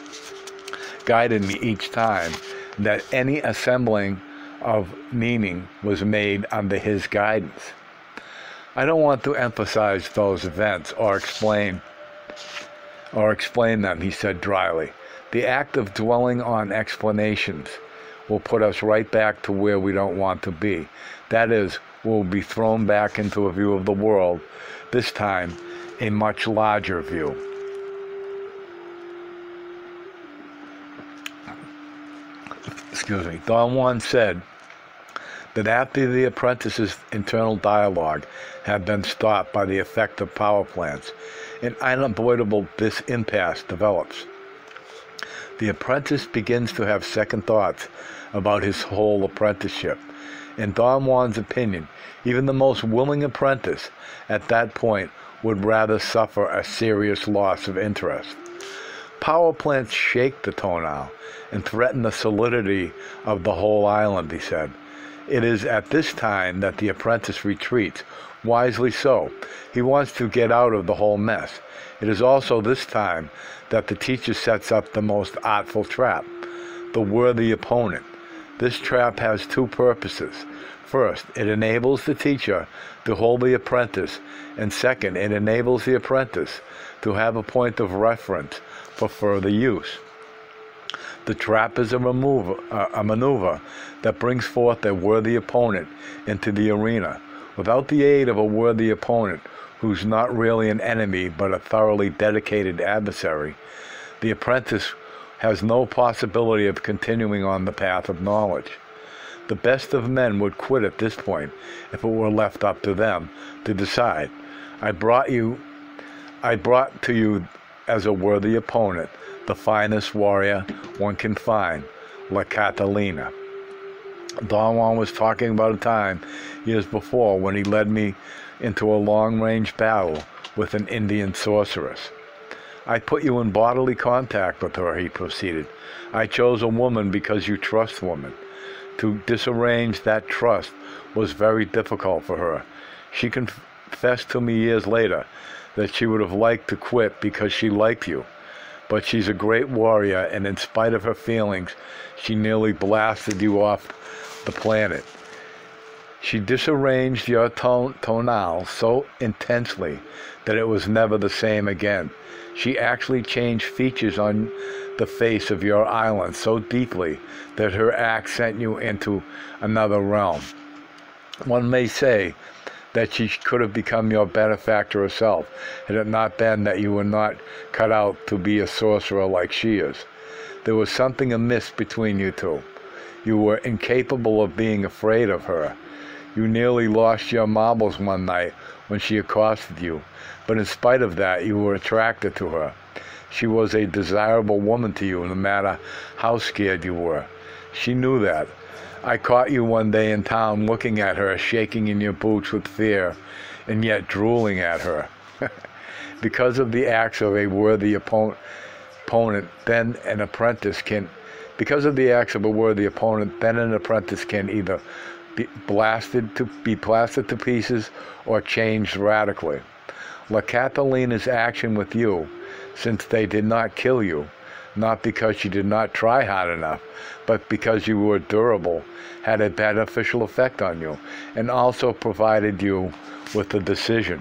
guided me each time, that any assembling of meaning was made under his guidance. I don't want to emphasize those events or explain or explain them, he said dryly. The act of dwelling on explanations will put us right back to where we don't want to be. That is, we'll be thrown back into a view of the world, this time a much larger view. Excuse me. Don Juan said that after the apprentice's internal dialogue had been stopped by the effect of power plants, an unavoidable this impasse develops. The apprentice begins to have second thoughts about his whole apprenticeship. In Don Juan's opinion, even the most willing apprentice at that point would rather suffer a serious loss of interest. Power plants shake the tonal and threaten the solidity of the whole island, he said. It is at this time that the apprentice retreats, wisely so. He wants to get out of the whole mess. It is also this time that the teacher sets up the most artful trap, the worthy opponent. This trap has two purposes. First, it enables the teacher to hold the apprentice, and second, it enables the apprentice to have a point of reference for further use. The trap is a, remover, uh, a maneuver that brings forth a worthy opponent into the arena. Without the aid of a worthy opponent, who's not really an enemy but a thoroughly dedicated adversary, the apprentice has no possibility of continuing on the path of knowledge. The best of men would quit at this point if it were left up to them to decide. I brought you, I brought to you as a worthy opponent the finest warrior one can find, La Catalina. Don Juan was talking about a time years before when he led me into a long-range battle with an Indian sorceress. I put you in bodily contact with her, he proceeded. I chose a woman because you trust women. To disarrange that trust was very difficult for her. She confessed to me years later that she would have liked to quit because she liked you. But she's a great warrior, and in spite of her feelings, she nearly blasted you off the planet. She disarranged your tone, tonale so intensely that it was never the same again. She actually changed features on the face of your island so deeply that her act sent you into another realm. One may say that she could have become your benefactor herself, had it not been that you were not cut out to be a sorcerer like she is. There was something amiss between you two. You were incapable of being afraid of her. You nearly lost your marbles one night when she accosted you, but in spite of that, you were attracted to her. She was a desirable woman to you, no matter how scared you were. She knew that. I caught you one day in town looking at her, shaking in your boots with fear, and yet drooling at her. Because of the acts of a worthy opponent, opponent, then an apprentice can, because of the acts of a worthy opponent, then an apprentice can either be blasted to be blasted to pieces or changed radically. La Catalina's action with you, since they did not kill you, not because you did not try hard enough, but because you were durable, had a beneficial effect on you, and also provided you with a decision.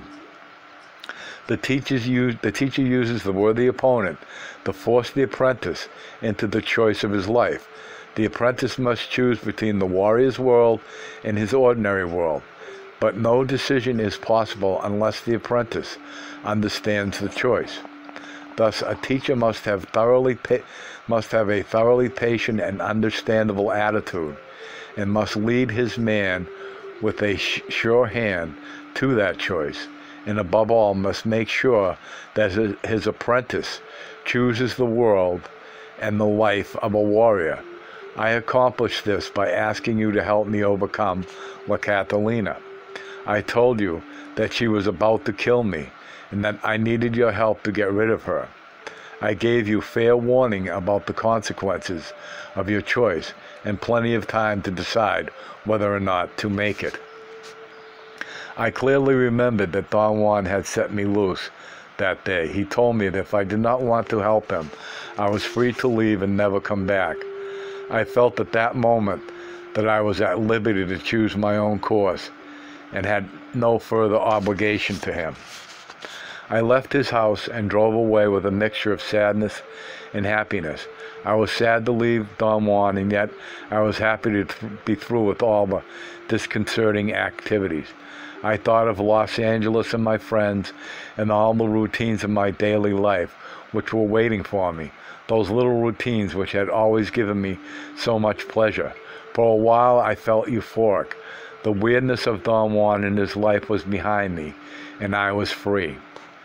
The, teachers use, the teacher uses the worthy opponent to force the apprentice into the choice of his life. The apprentice must choose between the warrior's world and his ordinary world, but no decision is possible unless the apprentice understands the choice. Thus, a teacher must have thoroughly pa- must have a thoroughly patient and understandable attitude, and must lead his man with a sh- sure hand to that choice, and above all must make sure that his, his apprentice chooses the world and the life of a warrior. I accomplished this by asking you to help me overcome La Catalina. I told you that she was about to kill me, and that I needed your help to get rid of her. I gave you fair warning about the consequences of your choice, and plenty of time to decide whether or not to make it. I clearly remembered that Don Juan had set me loose that day. He told me that if I did not want to help him, I was free to leave and never come back. I felt at that moment that I was at liberty to choose my own course, and had no further obligation to him. I left his house and drove away with a mixture of sadness and happiness. I was sad to leave Don Juan, and yet I was happy to th- be through with all the disconcerting activities. I thought of Los Angeles and my friends and all the routines of my daily life which were waiting for me, those little routines which had always given me so much pleasure. For a while I felt euphoric. The weirdness of Don Juan and his life was behind me, and I was free.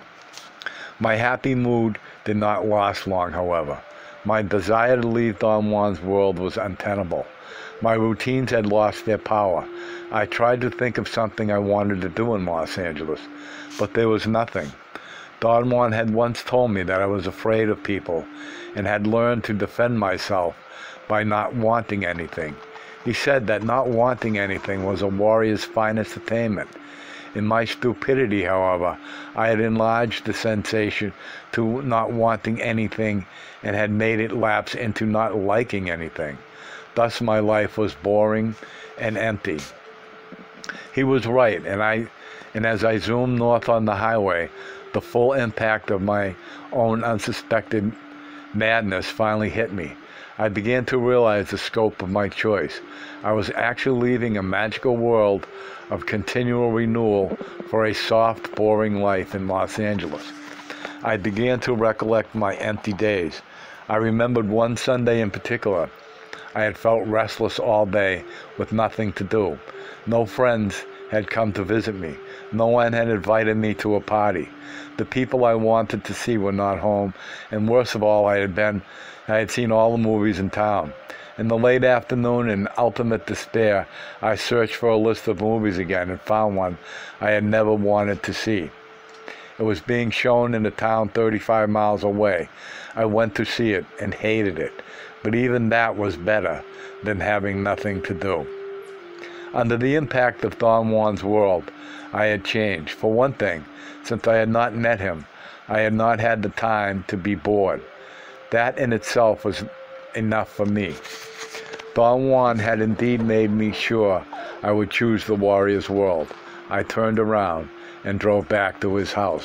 My happy mood did not last long, however. My desire to leave Don Juan's world was untenable. My routines had lost their power. I tried to think of something I wanted to do in Los Angeles, but there was nothing. Don Juan had once told me that I was afraid of people, and had learned to defend myself by not wanting anything. He said that not wanting anything was a warrior's finest attainment. In my stupidity, however, I had enlarged the sensation to not wanting anything and had made it lapse into not liking anything. Thus my life was boring and empty. He was right, and I, and as I zoomed north on the highway, the full impact of my own unsuspected madness finally hit me. I began to realize the scope of my choice. I was actually leaving a magical world of continual renewal for a soft, boring life in Los Angeles. I began to recollect my empty days. I remembered one Sunday in particular. I had felt restless all day with nothing to do. No friends had come to visit me. No one had invited me to a party. The people I wanted to see were not home, and worst of all, I had been, I had seen all the movies in town. In the late afternoon, in ultimate despair, I searched for a list of movies again and found one I had never wanted to see. It was being shown in a town thirty-five miles away. I went to see it and hated it, but even that was better than having nothing to do. Under the impact of Don Juan's world, I had changed. For one thing, since I had not met him, I had not had the time to be bored. That in itself was enough for me. Don Juan had indeed made me sure I would choose the warrior's world. I turned around and drove back to his house.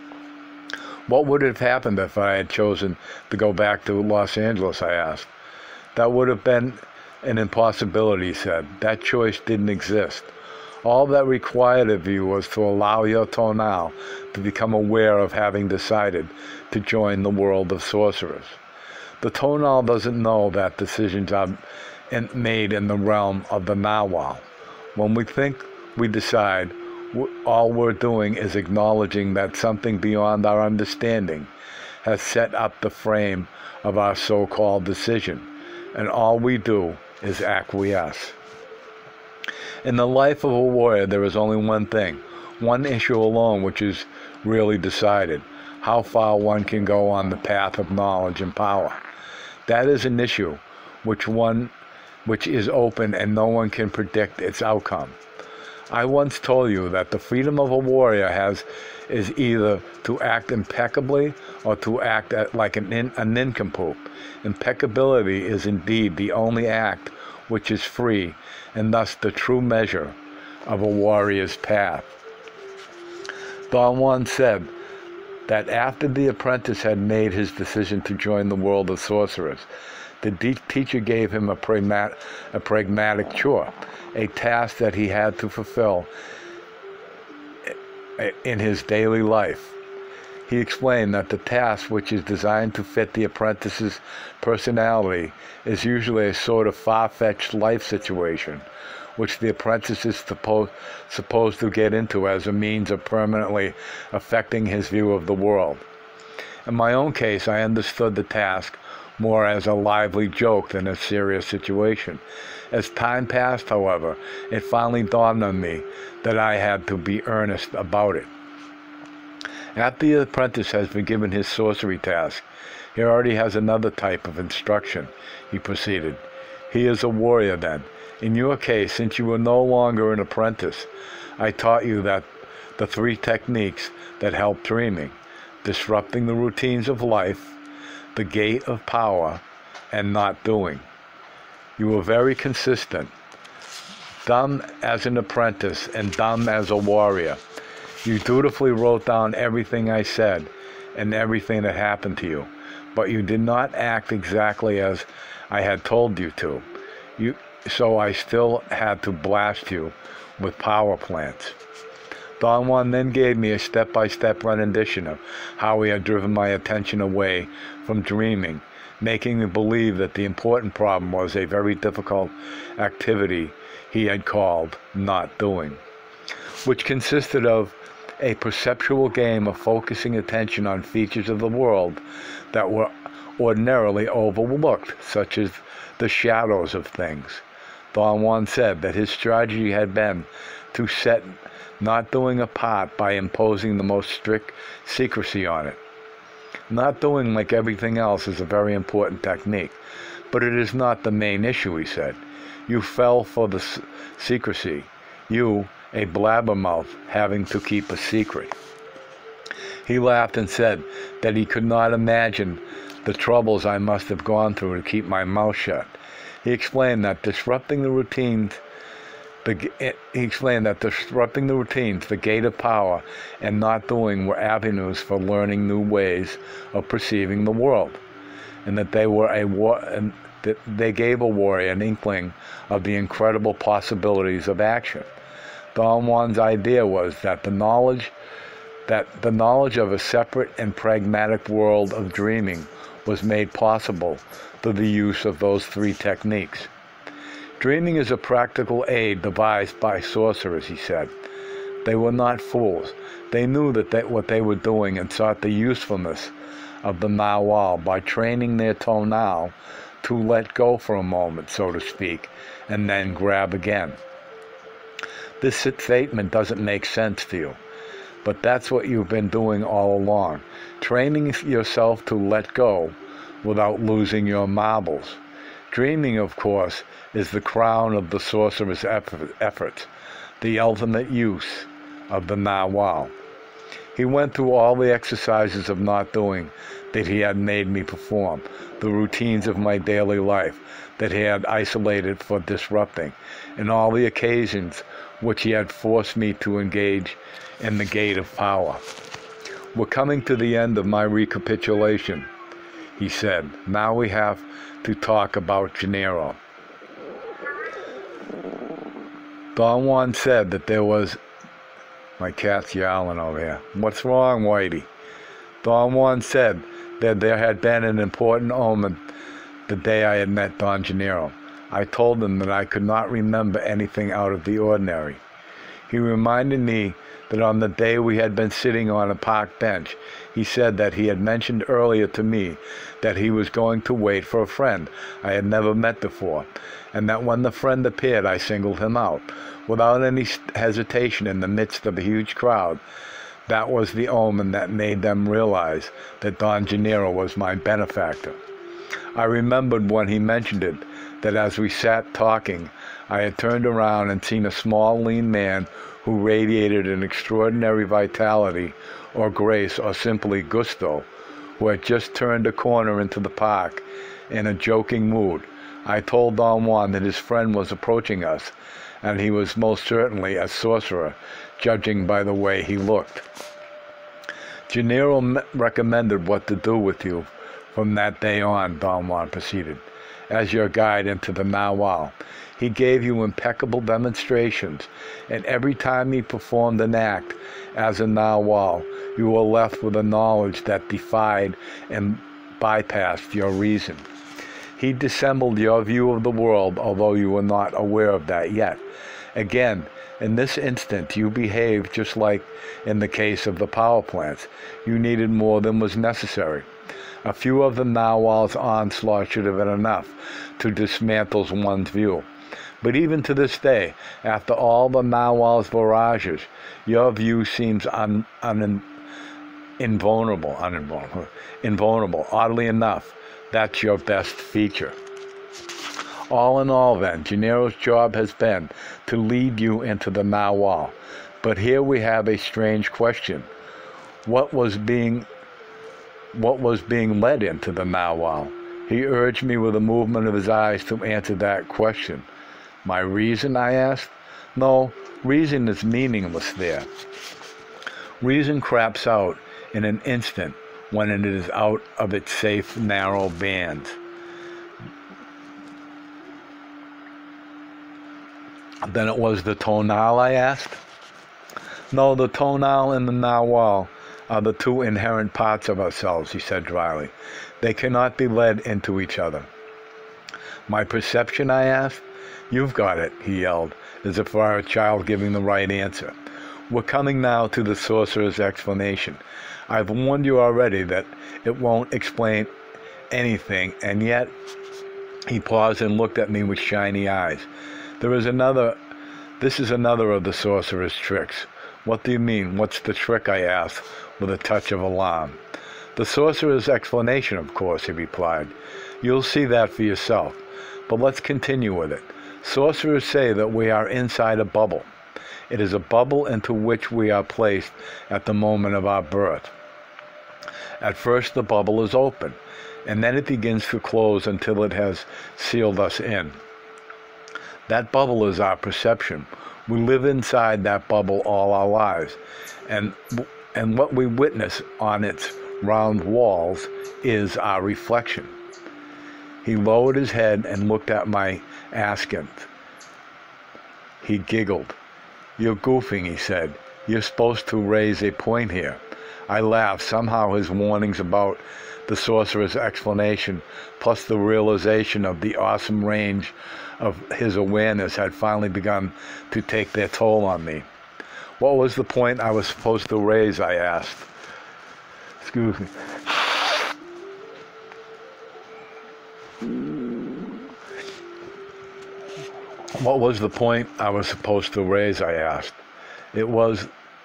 What would have happened if I had chosen to go back to Los Angeles, I asked. That would have been an impossibility, he said. That choice didn't exist. All that required of you was to allow your tonal to become aware of having decided to join the world of sorcerers. The tonal doesn't know that decisions are in, made in the realm of the Nawal. When we think we decide, all we're doing is acknowledging that something beyond our understanding has set up the frame of our so-called decision, and all we do is acquiesce. In the life of a warrior, there is only one thing, one issue alone which is really decided: how far one can go on the path of knowledge and power. That is an issue which one which is open and no one can predict its outcome. I once told you that the freedom of a warrior has is either to act impeccably or to act like an in, a nincompoop. Impeccability is indeed the only act which is free, and thus the true measure of a warrior's path. Don Juan said that after the apprentice had made his decision to join the world of sorcerers, the de- teacher gave him a, pragmat- a pragmatic chore, a task that he had to fulfill in his daily life. He explained that the task, which is designed to fit the apprentice's personality, is usually a sort of far-fetched life situation, which the apprentice is supposed, supposed to get into as a means of permanently affecting his view of the world. In my own case, I understood the task more as a lively joke than a serious situation. As time passed, however, it finally dawned on me that I had to be earnest about it. After the apprentice has been given his sorcery task, he already has another type of instruction, he proceeded. He is a warrior then. In your case, since you were no longer an apprentice, I taught you that the three techniques that help dreaming: disrupting the routines of life, the gate of power, and not doing. You were very consistent, dumb as an apprentice and dumb as a warrior. You dutifully wrote down everything I said and everything that happened to you, but you did not act exactly as I had told you to. You, so I still had to blast you with power plants. Don Juan then gave me a step-by-step rendition of how he had driven my attention away from dreaming, making me believe that the important problem was a very difficult activity he had called not doing, which consisted of a perceptual game of focusing attention on features of the world that were ordinarily overlooked, such as the shadows of things. Don Juan said that his strategy had been to set not doing apart by imposing the most strict secrecy on it. Not doing, like everything else, is a very important technique, but it is not the main issue, he said. You fell for the s- secrecy. You, a blabbermouth, having to keep a secret. He laughed and said that he could not imagine the troubles I must have gone through to keep my mouth shut. He explained that disrupting the routines The, he explained that disrupting the routines, the gate of power, and not doing were avenues for learning new ways of perceiving the world, and that they were a war, and that they gave a warrior an inkling of the incredible possibilities of action. Don Juan's idea was that the knowledge that the knowledge of a separate and pragmatic world of dreaming was made possible through the use of those three techniques. Dreaming is a practical aid devised by sorcerers, he said. They were not fools. They knew that they, what they were doing and sought the usefulness of the Nawal by training their tonal to let go for a moment, so to speak, and then grab again. This statement doesn't make sense to you, but that's what you've been doing all along, training yourself to let go without losing your marbles. Dreaming, of course, is the crown of the sorcerer's efforts, the ultimate use of the Nawal. He went through all the exercises of not doing that he had made me perform, the routines of my daily life that he had isolated for disrupting, and all the occasions which he had forced me to engage in the gate of power. We're coming to the end of my recapitulation, he said. Now we have to talk about Gennaro. Don Juan said that there was... My cat's yowling over here. What's wrong, Whitey? Don Juan said that there had been an important omen the day I had met Don Gennaro. I told him that I could not remember anything out of the ordinary. He reminded me that on the day we had been sitting on a park bench, he said that he had mentioned earlier to me that he was going to wait for a friend I had never met before, and that when the friend appeared, I singled him out, without any hesitation in the midst of a huge crowd. That was the omen that made them realize that Don Gennaro was my benefactor. I remembered when he mentioned it, that as we sat talking, I had turned around and seen a small, lean man who radiated an extraordinary vitality or grace or simply gusto, who had just turned a corner into the park in a joking mood. I told Don Juan that his friend was approaching us, and he was most certainly a sorcerer, judging by the way he looked. Gennaro recommended what to do with you from that day on, Don Juan proceeded, as your guide into the Nawal. He gave you impeccable demonstrations, and every time he performed an act as a Nawal, you were left with a knowledge that defied and bypassed your reason. He dissembled your view of the world, although you were not aware of that yet. Again, in this instant, you behaved just like in the case of the power plants. You needed more than was necessary. A few of the Nawal's onslaught should have been enough to dismantle one's view. But even to this day, after all the Nawal's barrages, your view seems un, un, invulnerable, uninvulnerable, invulnerable. Oddly enough, that's your best feature. All in all, then, Gennaro's job has been to lead you into the Nawal. But here we have a strange question. What was being, what was being led into the Nawal? He urged me with a movement of his eyes to answer that question. My reason, I asked? No, reason is meaningless there. Reason craps out in an instant when it is out of its safe, narrow bands. Then it was the tonal, I asked? No, the tonal and the Nawal are the two inherent parts of ourselves, he said dryly. They cannot be led into each other. My perception, I asked? You've got it, he yelled, as if I were a child giving the right answer. We're coming now to the sorcerer's explanation. I've warned you already that it won't explain anything, and yet... He paused and looked at me with shiny eyes. There is another... This is another of the sorcerer's tricks. What do you mean? What's the trick? I asked, with a touch of alarm. The sorcerer's explanation, of course, he replied. You'll see that for yourself. But let's continue with it. Sorcerers say that we are inside a bubble. It is a bubble into which we are placed at the moment of our birth. At first the bubble is open, and then it begins to close until it has sealed us in. That bubble is our perception. We live inside that bubble all our lives, and and what we witness on its round walls is our reflection. He lowered his head and looked at my askance. He giggled. "You're goofing," he said. "You're supposed to raise a point here." I laughed. Somehow his warnings about the sorcerer's explanation, plus the realization of the awesome range of his awareness, had finally begun to take their toll on me. "What was the point I was supposed to raise?" I asked. Excuse me. What was the point I was supposed to raise, I asked. It was,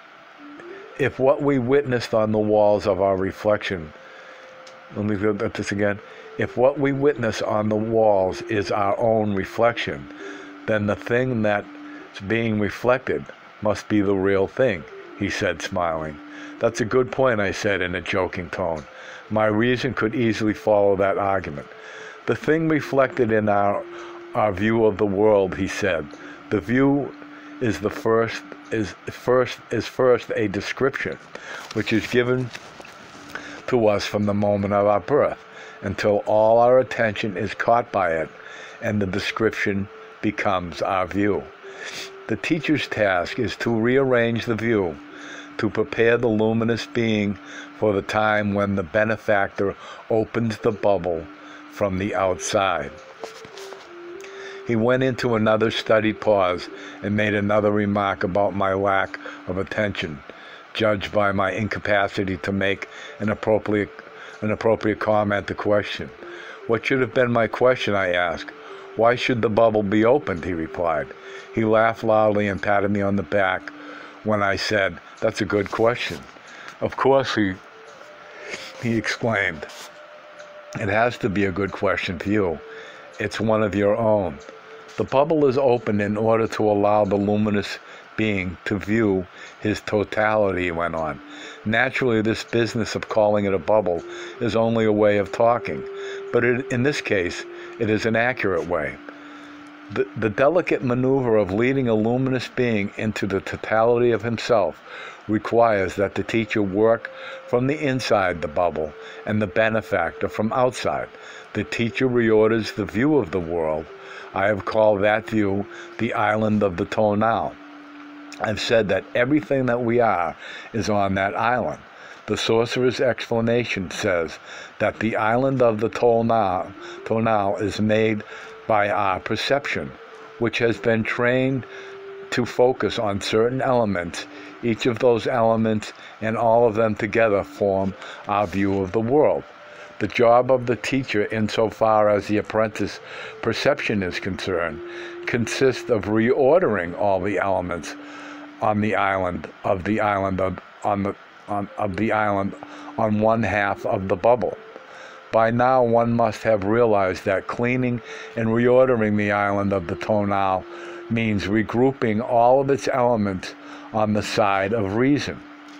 if what we witnessed on the walls of our reflection, let me read this again, if what we witness on the walls is our own reflection, then the thing that's being reflected must be the real thing, he said, smiling. That's a good point, I said in a joking tone. My reason could easily follow that argument. The thing reflected in our our view of the world, he said. The view is the first is first is first a description, which is given to us from the moment of our birth, until all our attention is caught by it, and the description becomes our view. The teacher's task is to rearrange the view, to prepare the luminous being for the time when the benefactor opens the bubble from the outside. He went into another studied pause and made another remark about my lack of attention, judged by my incapacity to make an appropriate, an appropriate comment to question. What should have been my question, I asked. Why should the bubble be opened, he replied. He laughed loudly and patted me on the back when I said, that's a good question. Of course, he, he exclaimed. It has to be a good question for you. It's one of your own. The bubble is opened in order to allow the luminous being to view his totality, he went on. Naturally, this business of calling it a bubble is only a way of talking, but it, in this case, it is an accurate way. The, the delicate maneuver of leading a luminous being into the totality of himself requires that the teacher work from the inside the bubble and the benefactor from outside. The teacher reorders the view of the world. I have called that view the island of the tonal. I've said that everything that we are is on that island. The sorcerer's explanation says that the island of the tonal, tonal is made by our perception, which has been trained to focus on certain elements. Each of those elements and all of them together form our view of the world. The job of the teacher, insofar as the apprentice perception is concerned, consists of reordering all the elements on the island of the island of, on the on, of the island on one half of the bubble. By now, one must have realized that cleaning and reordering the island of the tonal means regrouping all of its elements on the side of reason.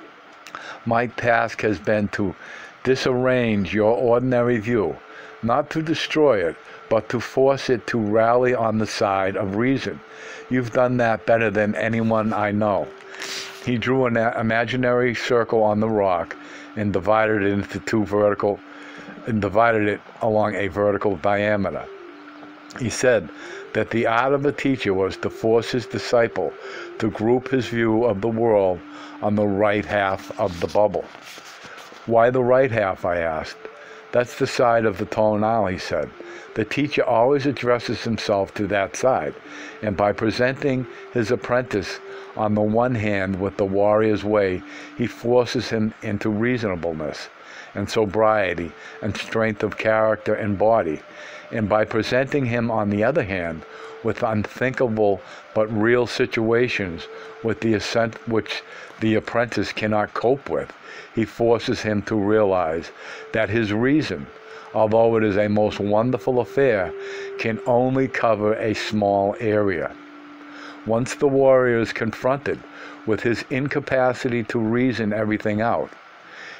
My task has been to disarrange your ordinary view, not to destroy it, but to force it to rally on the side of reason. You've done that better than anyone I know. He drew an imaginary circle on the rock and divided it into two vertical, and divided it along a vertical diameter. He said that the art of a teacher was to force his disciple to group his view of the world on the right half of the bubble. Why the right half, I asked. That's the side of the tonal, he said. The teacher always addresses himself to that side, and by presenting his apprentice on the one hand with the warrior's way, he forces him into reasonableness and sobriety and strength of character and body, and by presenting him on the other hand with unthinkable but real situations with the assent which the apprentice cannot cope with, he forces him to realize that his reason, although it is a most wonderful affair, can only cover a small area. Once the warrior is confronted with his incapacity to reason everything out,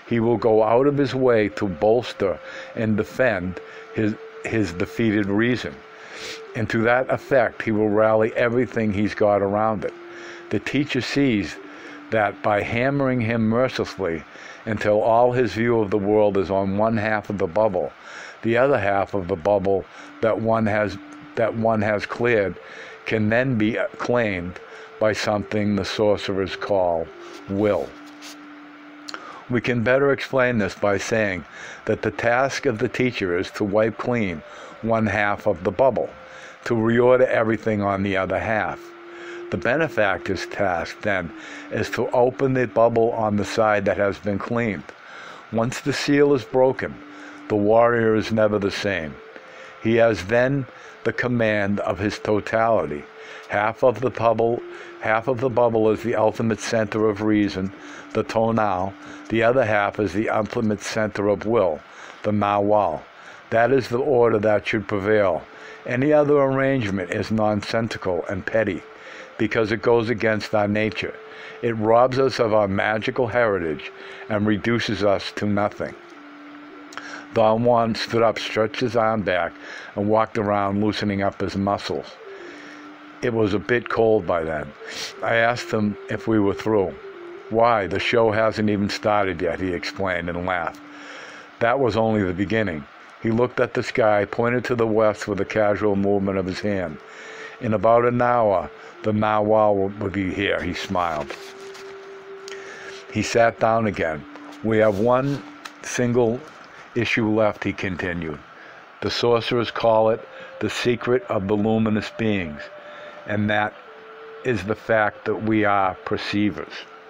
he will go out of his way to bolster and defend his, his defeated reason. And to that effect, he will rally everything he's got around it. The teacher sees that by hammering him mercilessly until all his view of the world is on one half of the bubble, the other half of the bubble that one has that one has cleared can then be claimed by something the sorcerers call will. We can better explain this by saying that the task of the teacher is to wipe clean one half of the bubble, to reorder everything on the other half. The benefactor's task, then, is to open the bubble on the side that has been cleaned. Once the seal is broken, the warrior is never the same. He has then the command of his totality. Half of the bubble, half of the bubble is the ultimate center of reason, the tonal. The other half is the ultimate center of will, the nawal. That is the order that should prevail. Any other arrangement is nonsensical and petty, because it goes against our nature. It robs us of our magical heritage and reduces us to nothing. Don Juan stood up, stretched his arm back, and walked around, loosening up his muscles. It was a bit cold by then. I asked him if we were through. Why, the show hasn't even started yet, he explained and laughed. That was only the beginning. He looked at the sky, pointed to the west with a casual movement of his hand. In about an hour, the nawal will be here, he smiled. He sat down again. We have one single issue left, he continued. The sorcerers call it the secret of the luminous beings, and that is the fact that we are perceivers.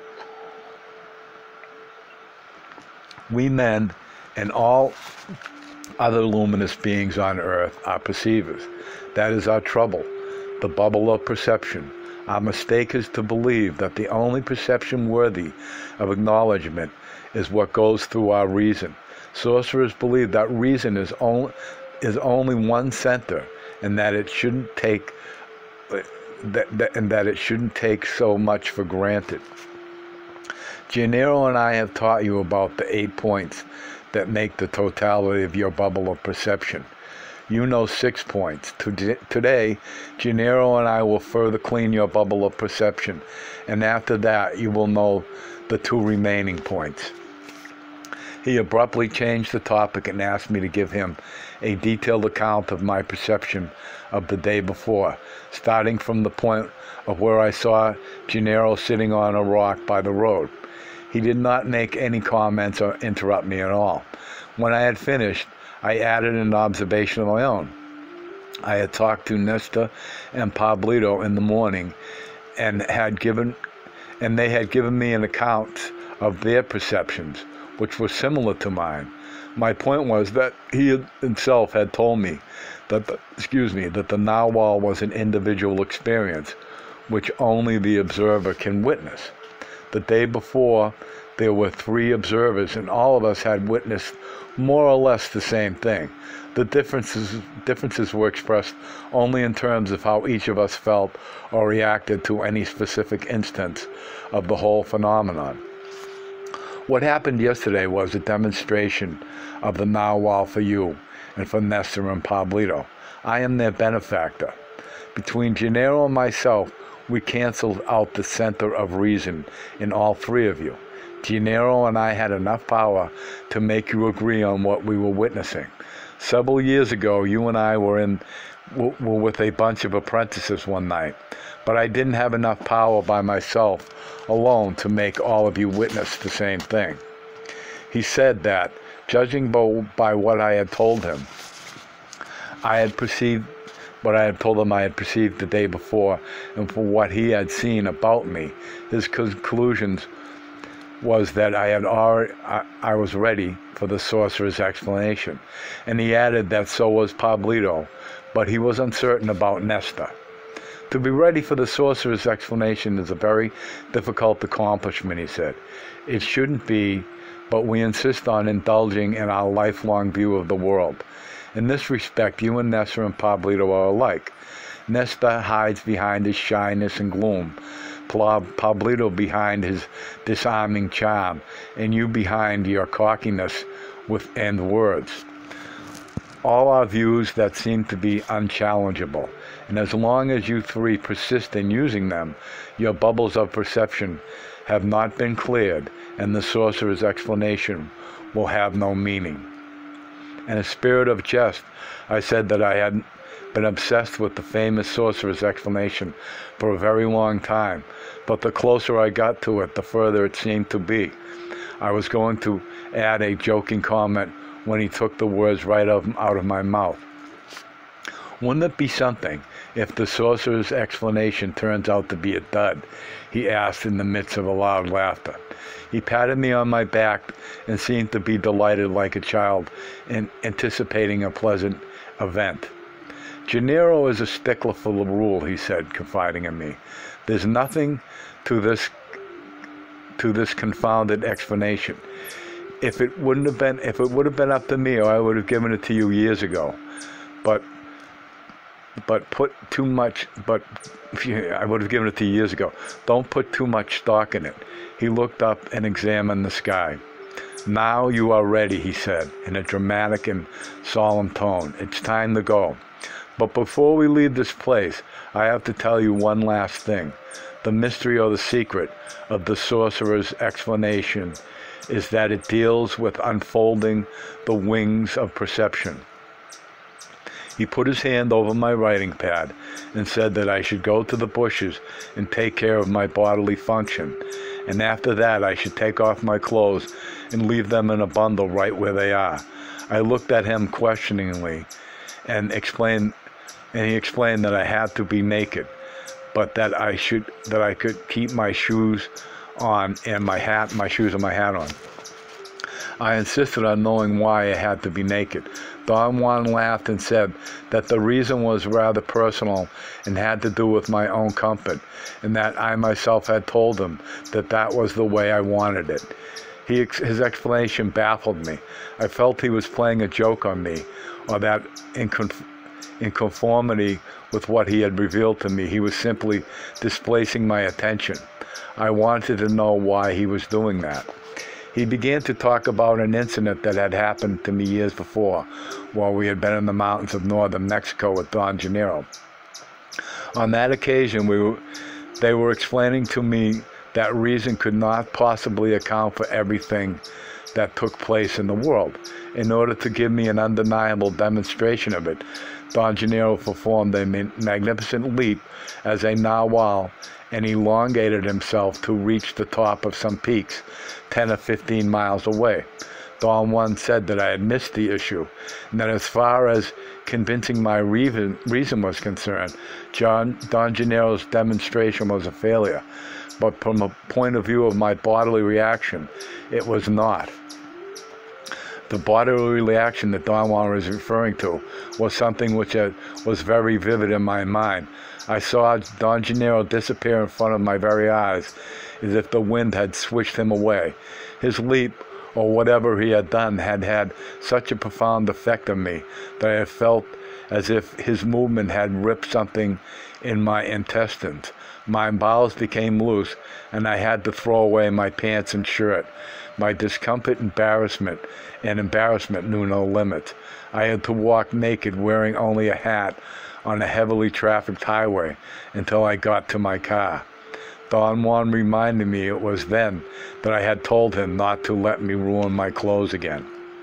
We men and all other luminous beings on earth are perceivers. That is our trouble, the bubble of perception. Our mistake is to believe that the only perception worthy of acknowledgement is what goes through our reason. Sorcerers believe that reason is only, is only one center, and that it shouldn't take that, that, and that it shouldn't take so much for granted. Gennaro and I have taught you about the eight points that make the totality of your bubble of perception. You know six points. Today, Gennaro and I will further clean your bubble of perception, and after that, you will know the two remaining points. He abruptly changed the topic and asked me to give him a detailed account of my perception of the day before, starting from the point of where I saw Gennaro sitting on a rock by the road. He did not make any comments or interrupt me at all. When I had finished, I added an observation of my own. I had talked to Nesta and Pablito in the morning, and had given, and they had given me an account of their perceptions, which were similar to mine. My point was that he himself had told me that, the, excuse me, that the nawal was an individual experience, which only the observer can witness. The day before, there were three observers, and all of us had witnessed more or less the same thing. The differences differences were expressed only in terms of how each of us felt or reacted to any specific instance of the whole phenomenon. What happened yesterday was a demonstration of the nawal for you and for Nestor and Pablito. I am their benefactor. Between Gennaro and myself, we canceled out the center of reason in all three of you. Gennaro and I had enough power to make you agree on what we were witnessing. Several years ago, you and I were in were with a bunch of apprentices one night, but I didn't have enough power by myself alone to make all of you witness the same thing. He said that, judging by what I had told him, I had perceived what I had told him I had perceived the day before, and for what he had seen about me, his conclusions was that I had already, I, I was ready for the sorcerer's explanation. And he added that so was Pablito, but he was uncertain about Nesta. To be ready for the sorcerer's explanation is a very difficult accomplishment, he said. It shouldn't be, but we insist on indulging in our lifelong view of the world. In this respect, you and Nesta and Pablito are alike. Nesta hides behind his shyness and gloom, Pablito behind his disarming charm, and you behind your cockiness with and words. All are views that seem to be unchallengeable, and as long as you three persist in using them, your bubbles of perception have not been cleared, and the sorcerer's explanation will have no meaning. In a spirit of jest, I said that I had been obsessed with the famous sorcerer's explanation for a very long time, but the closer I got to it, the further it seemed to be. I was going to add a joking comment when he took the words right out of my mouth. Wouldn't it be something if the sorcerer's explanation turns out to be a dud? He asked in the midst of a loud laughter. He patted me on my back and seemed to be delighted like a child in anticipating a pleasant event. Gennaro is a stickler for the rule, he said, confiding in me. There's nothing to this to this confounded explanation. If it wouldn't have been, if it would have been up to me, I would have given it to you years ago. But, but put too much. But I would have given it to you years ago. Don't put too much stock in it. He looked up and examined the sky. Now you are ready, he said, in a dramatic and solemn tone. It's time to go. But before we leave this place, I have to tell you one last thing. The mystery or the secret of the sorcerer's explanation is that it deals with unfolding the wings of perception. He put his hand over my writing pad and said that I should go to the bushes and take care of my bodily function, and after that I should take off my clothes and leave them in a bundle right where they are. I looked at him questioningly and explained, and he explained that I had to be naked, but that I should that I could keep my shoes on and my hat, my shoes and my hat on. I insisted on knowing why I had to be naked. Don Juan laughed and said that the reason was rather personal and had to do with my own comfort, and that I myself had told him that that was the way I wanted it. He, his explanation baffled me. I felt he was playing a joke on me, or that in, conf- in conformity with what he had revealed to me, he was simply displacing my attention. I wanted to know why he was doing that. He began to talk about an incident that had happened to me years before, while we had been in the mountains of northern Mexico with Don Gennaro. On that occasion, we were, they were explaining to me that reason could not possibly account for everything that took place in the world. In order to give me an undeniable demonstration of it, Don Gennaro performed a magnificent leap as a narwhal and elongated himself to reach the top of some peaks, ten or fifteen miles away. Don Juan said that I had missed the issue, and that as far as convincing my reason, reason was concerned, John, Don Gennaro's demonstration was a failure. But from a point of view of my bodily reaction, it was not. The bodily reaction that Don Juan was referring to was something which was very vivid in my mind. I saw Don Gennaro disappear in front of my very eyes, as if the wind had switched him away. His leap, or whatever he had done, had had such a profound effect on me that I had felt as if his movement had ripped something in my intestines. My bowels became loose, and I had to throw away my pants and shirt. My discomfort, embarrassment, and embarrassment knew no limits. I had to walk naked, wearing only a hat, on a heavily trafficked highway until I got to my car. Don Juan reminded me it was then that I had told him not to let me ruin my clothes again.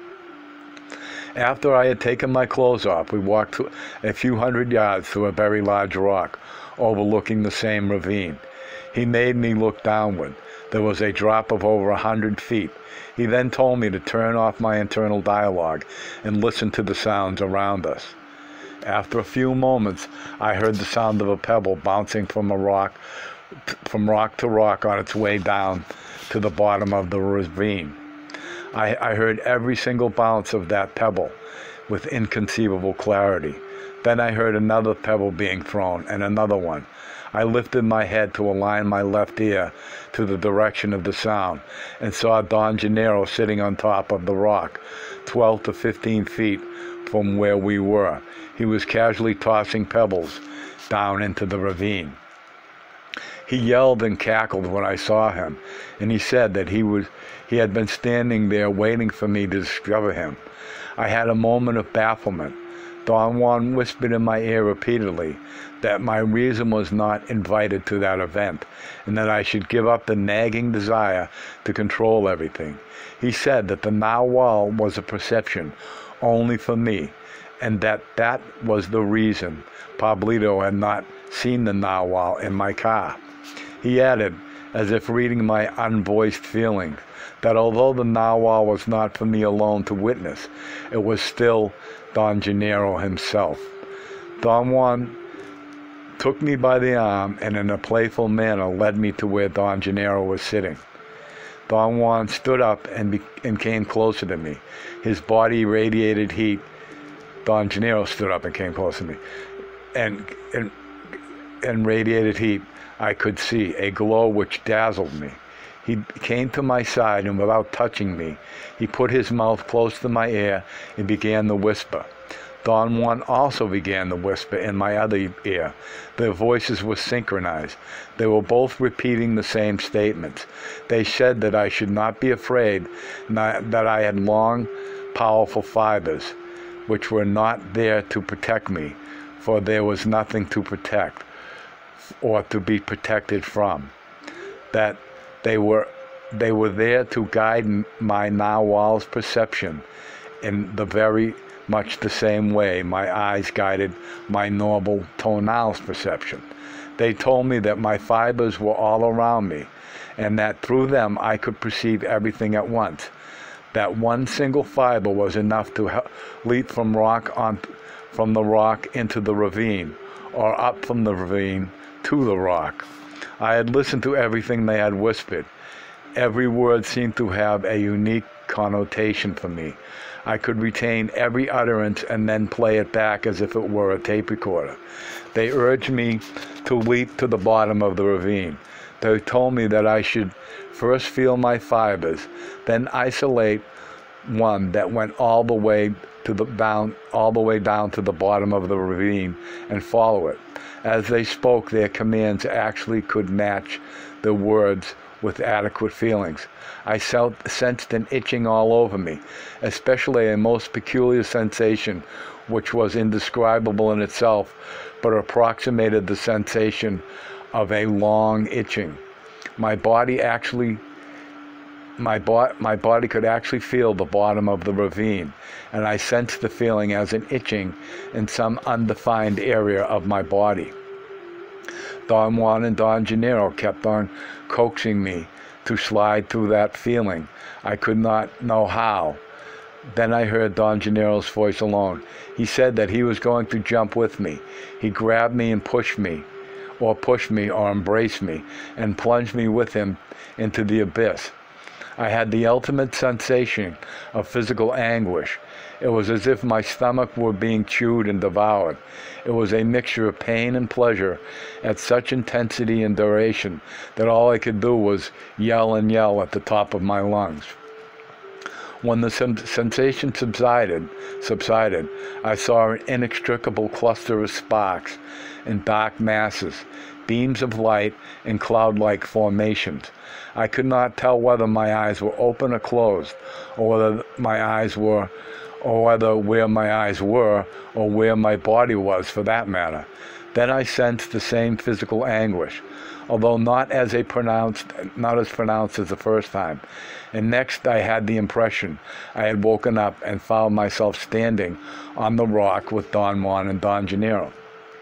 After I had taken my clothes off, we walked a few hundred yards through a very large rock, overlooking the same ravine. He made me look downward. There was a drop of over a hundred feet. He then told me to turn off my internal dialogue and listen to the sounds around us. After a few moments, I heard the sound of a pebble bouncing from a rock, from rock to rock on its way down to the bottom of the ravine. I, I heard every single bounce of that pebble with inconceivable clarity. Then I heard another pebble being thrown, and another one. I lifted my head to align my left ear to the direction of the sound, and saw Don Gennaro sitting on top of the rock, twelve to fifteen feet from where we were. He was casually tossing pebbles down into the ravine. He yelled and cackled when I saw him, and he said that he was he had been standing there waiting for me to discover him. I had a moment of bafflement. Don Juan whispered in my ear repeatedly that my reason was not invited to that event, and that I should give up the nagging desire to control everything. He said that the Narwhal was a perception only for me, and that that was the reason Pablito had not seen the Narwhal in my car. He added, as if reading my unvoiced feelings, that although the Narwhal was not for me alone to witness, it was still Don Gennaro himself. Don Juan took me by the arm and in a playful manner led me to where Don Gennaro was sitting. Don Juan stood up and, be- and came closer to me. His body radiated heat. Don Gennaro stood up and came closer to me. And, and, and radiated heat, I could see, a glow which dazzled me. He came to my side, and without touching me, he put his mouth close to my ear and began to whisper. Don Juan also began to whisper in my other ear. Their voices were synchronized. They were both repeating the same statements. They said that I should not be afraid, that I had long, powerful fibers, which were not there to protect me, for there was nothing to protect or to be protected from. That they were they were there to guide my Narwhal's perception in the very much the same way my eyes guided my normal Tonal's perception. They told me that my fibers were all around me, and that through them I could perceive everything at once. That one single fiber was enough to help leap from rock on from the rock into the ravine, or up from the ravine to the rock. I had listened to everything they had whispered. Every word seemed to have a unique connotation for me. I could retain every utterance and then play it back as if it were a tape recorder. They urged me to leap to the bottom of the ravine. They told me that I should first feel my fibers, then isolate one that went all the way to the down, all the way down to the bottom of the ravine, and follow it. As they spoke, their commands actually could match the words with adequate feelings. I sensed an itching all over me, especially a most peculiar sensation which was indescribable in itself, but approximated the sensation of a long itching. My body actually, my, bo- my body could actually feel the bottom of the ravine, and I sensed the feeling as an itching in some undefined area of my body. Don Juan and Don Gennaro kept on coaxing me to slide through that feeling. I could not know how. Then I heard Don Gennaro's voice alone. He said that he was going to jump with me. He grabbed me and pushed me, or pushed me, or embraced me, and plunged me with him into the abyss. I had the ultimate sensation of physical anguish. It was as if my stomach were being chewed and devoured. It was a mixture of pain and pleasure at such intensity and duration that all I could do was yell and yell at the top of my lungs. When the sensation subsided, subsided, I saw an inextricable cluster of sparks and dark masses, beams of light and cloud-like formations. I could not tell whether my eyes were open or closed, or whether my eyes were, or whether where my eyes were, or where my body was, for that matter. Then I sensed the same physical anguish, although not as a pronounced, not as pronounced as the first time. And next I had the impression I had woken up and found myself standing on the rock with Don Juan and Don Gennaro.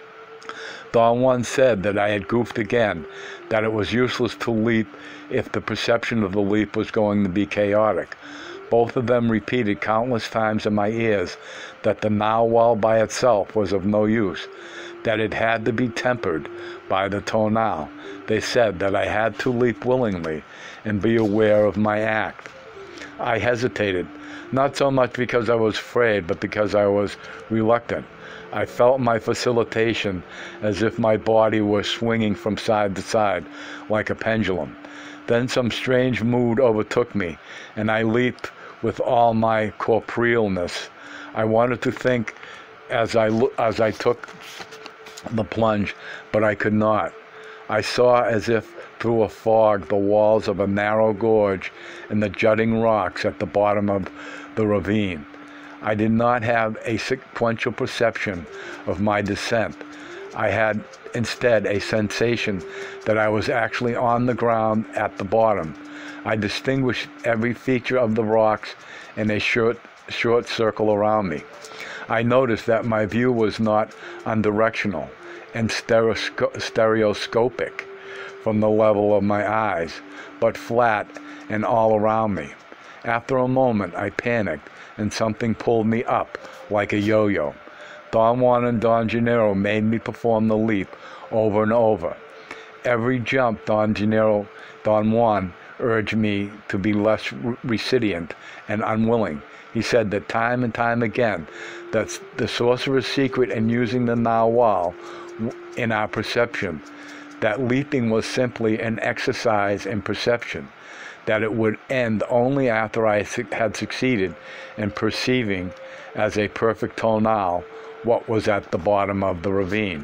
Don Juan said that I had goofed again, that it was useless to leap if the perception of the leap was going to be chaotic. Both of them repeated countless times in my ears that the Narwhal by itself was of no use, that it had to be tempered by the Tonal. They said that I had to leap willingly and be aware of my act. I hesitated, not so much because I was afraid, but because I was reluctant. I felt my facilitation as if my body were swinging from side to side like a pendulum. Then some strange mood overtook me, and I leaped with all my corporealness. I wanted to think as I, as I took the plunge, but I could not. I saw as if through a fog the walls of a narrow gorge and the jutting rocks at the bottom of the ravine. I did not have a sequential perception of my descent. I had instead a sensation that I was actually on the ground at the bottom. I distinguished every feature of the rocks in a short, short circle around me. I noticed that my view was not unidirectional and stereosco- stereoscopic from the level of my eyes, but flat and all around me. After a moment, I panicked, and something pulled me up like a yo-yo. Don Juan and Don Gennaro made me perform the leap over and over. Every jump, Don Gennaro, Don Juan urged me to be less recipient and unwilling. He said that time and time again, that's the sorcerer's secret in using the narwhal in our perception, that leaping was simply an exercise in perception, that it would end only after I had succeeded in perceiving as a perfect tonal what was at the bottom of the ravine.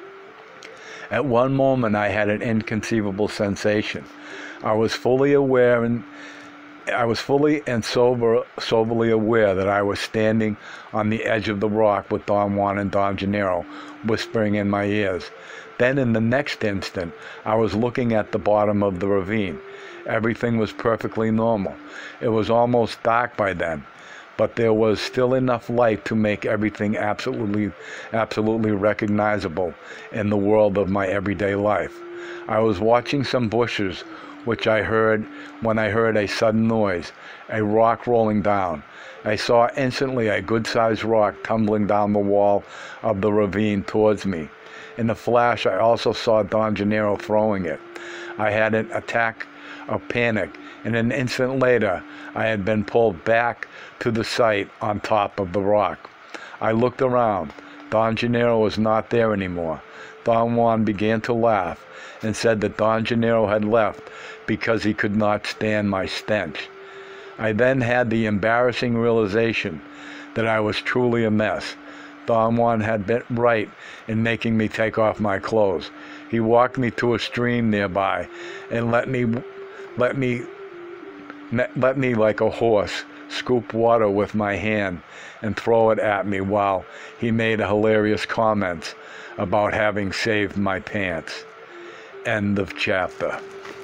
At one moment I had an inconceivable sensation. I was fully aware and I was fully and sober, soberly aware that I was standing on the edge of the rock with Don Juan and Don Gennaro whispering in my ears. Then in the next instant, I was looking at the bottom of the ravine. Everything was perfectly normal. It was almost dark by then, but there was still enough light to make everything absolutely, absolutely recognizable in the world of my everyday life. I was watching some bushes, which I heard when I heard a sudden noise, a rock rolling down. I saw instantly a good-sized rock tumbling down the wall of the ravine towards me. In a flash, I also saw Don Gennaro throwing it. I had an attack of panic, and an instant later, I had been pulled back to the site on top of the rock. I looked around. Don Gennaro was not there anymore. Don Juan began to laugh and said that Don Gennaro had left because he could not stand my stench. I then had the embarrassing realization that I was truly a mess. Don Juan had been right in making me take off my clothes. He walked me to a stream nearby and let me, let me, let me like a horse scoop water with my hand and throw it at me while he made hilarious comments about having saved my pants. End of chapter.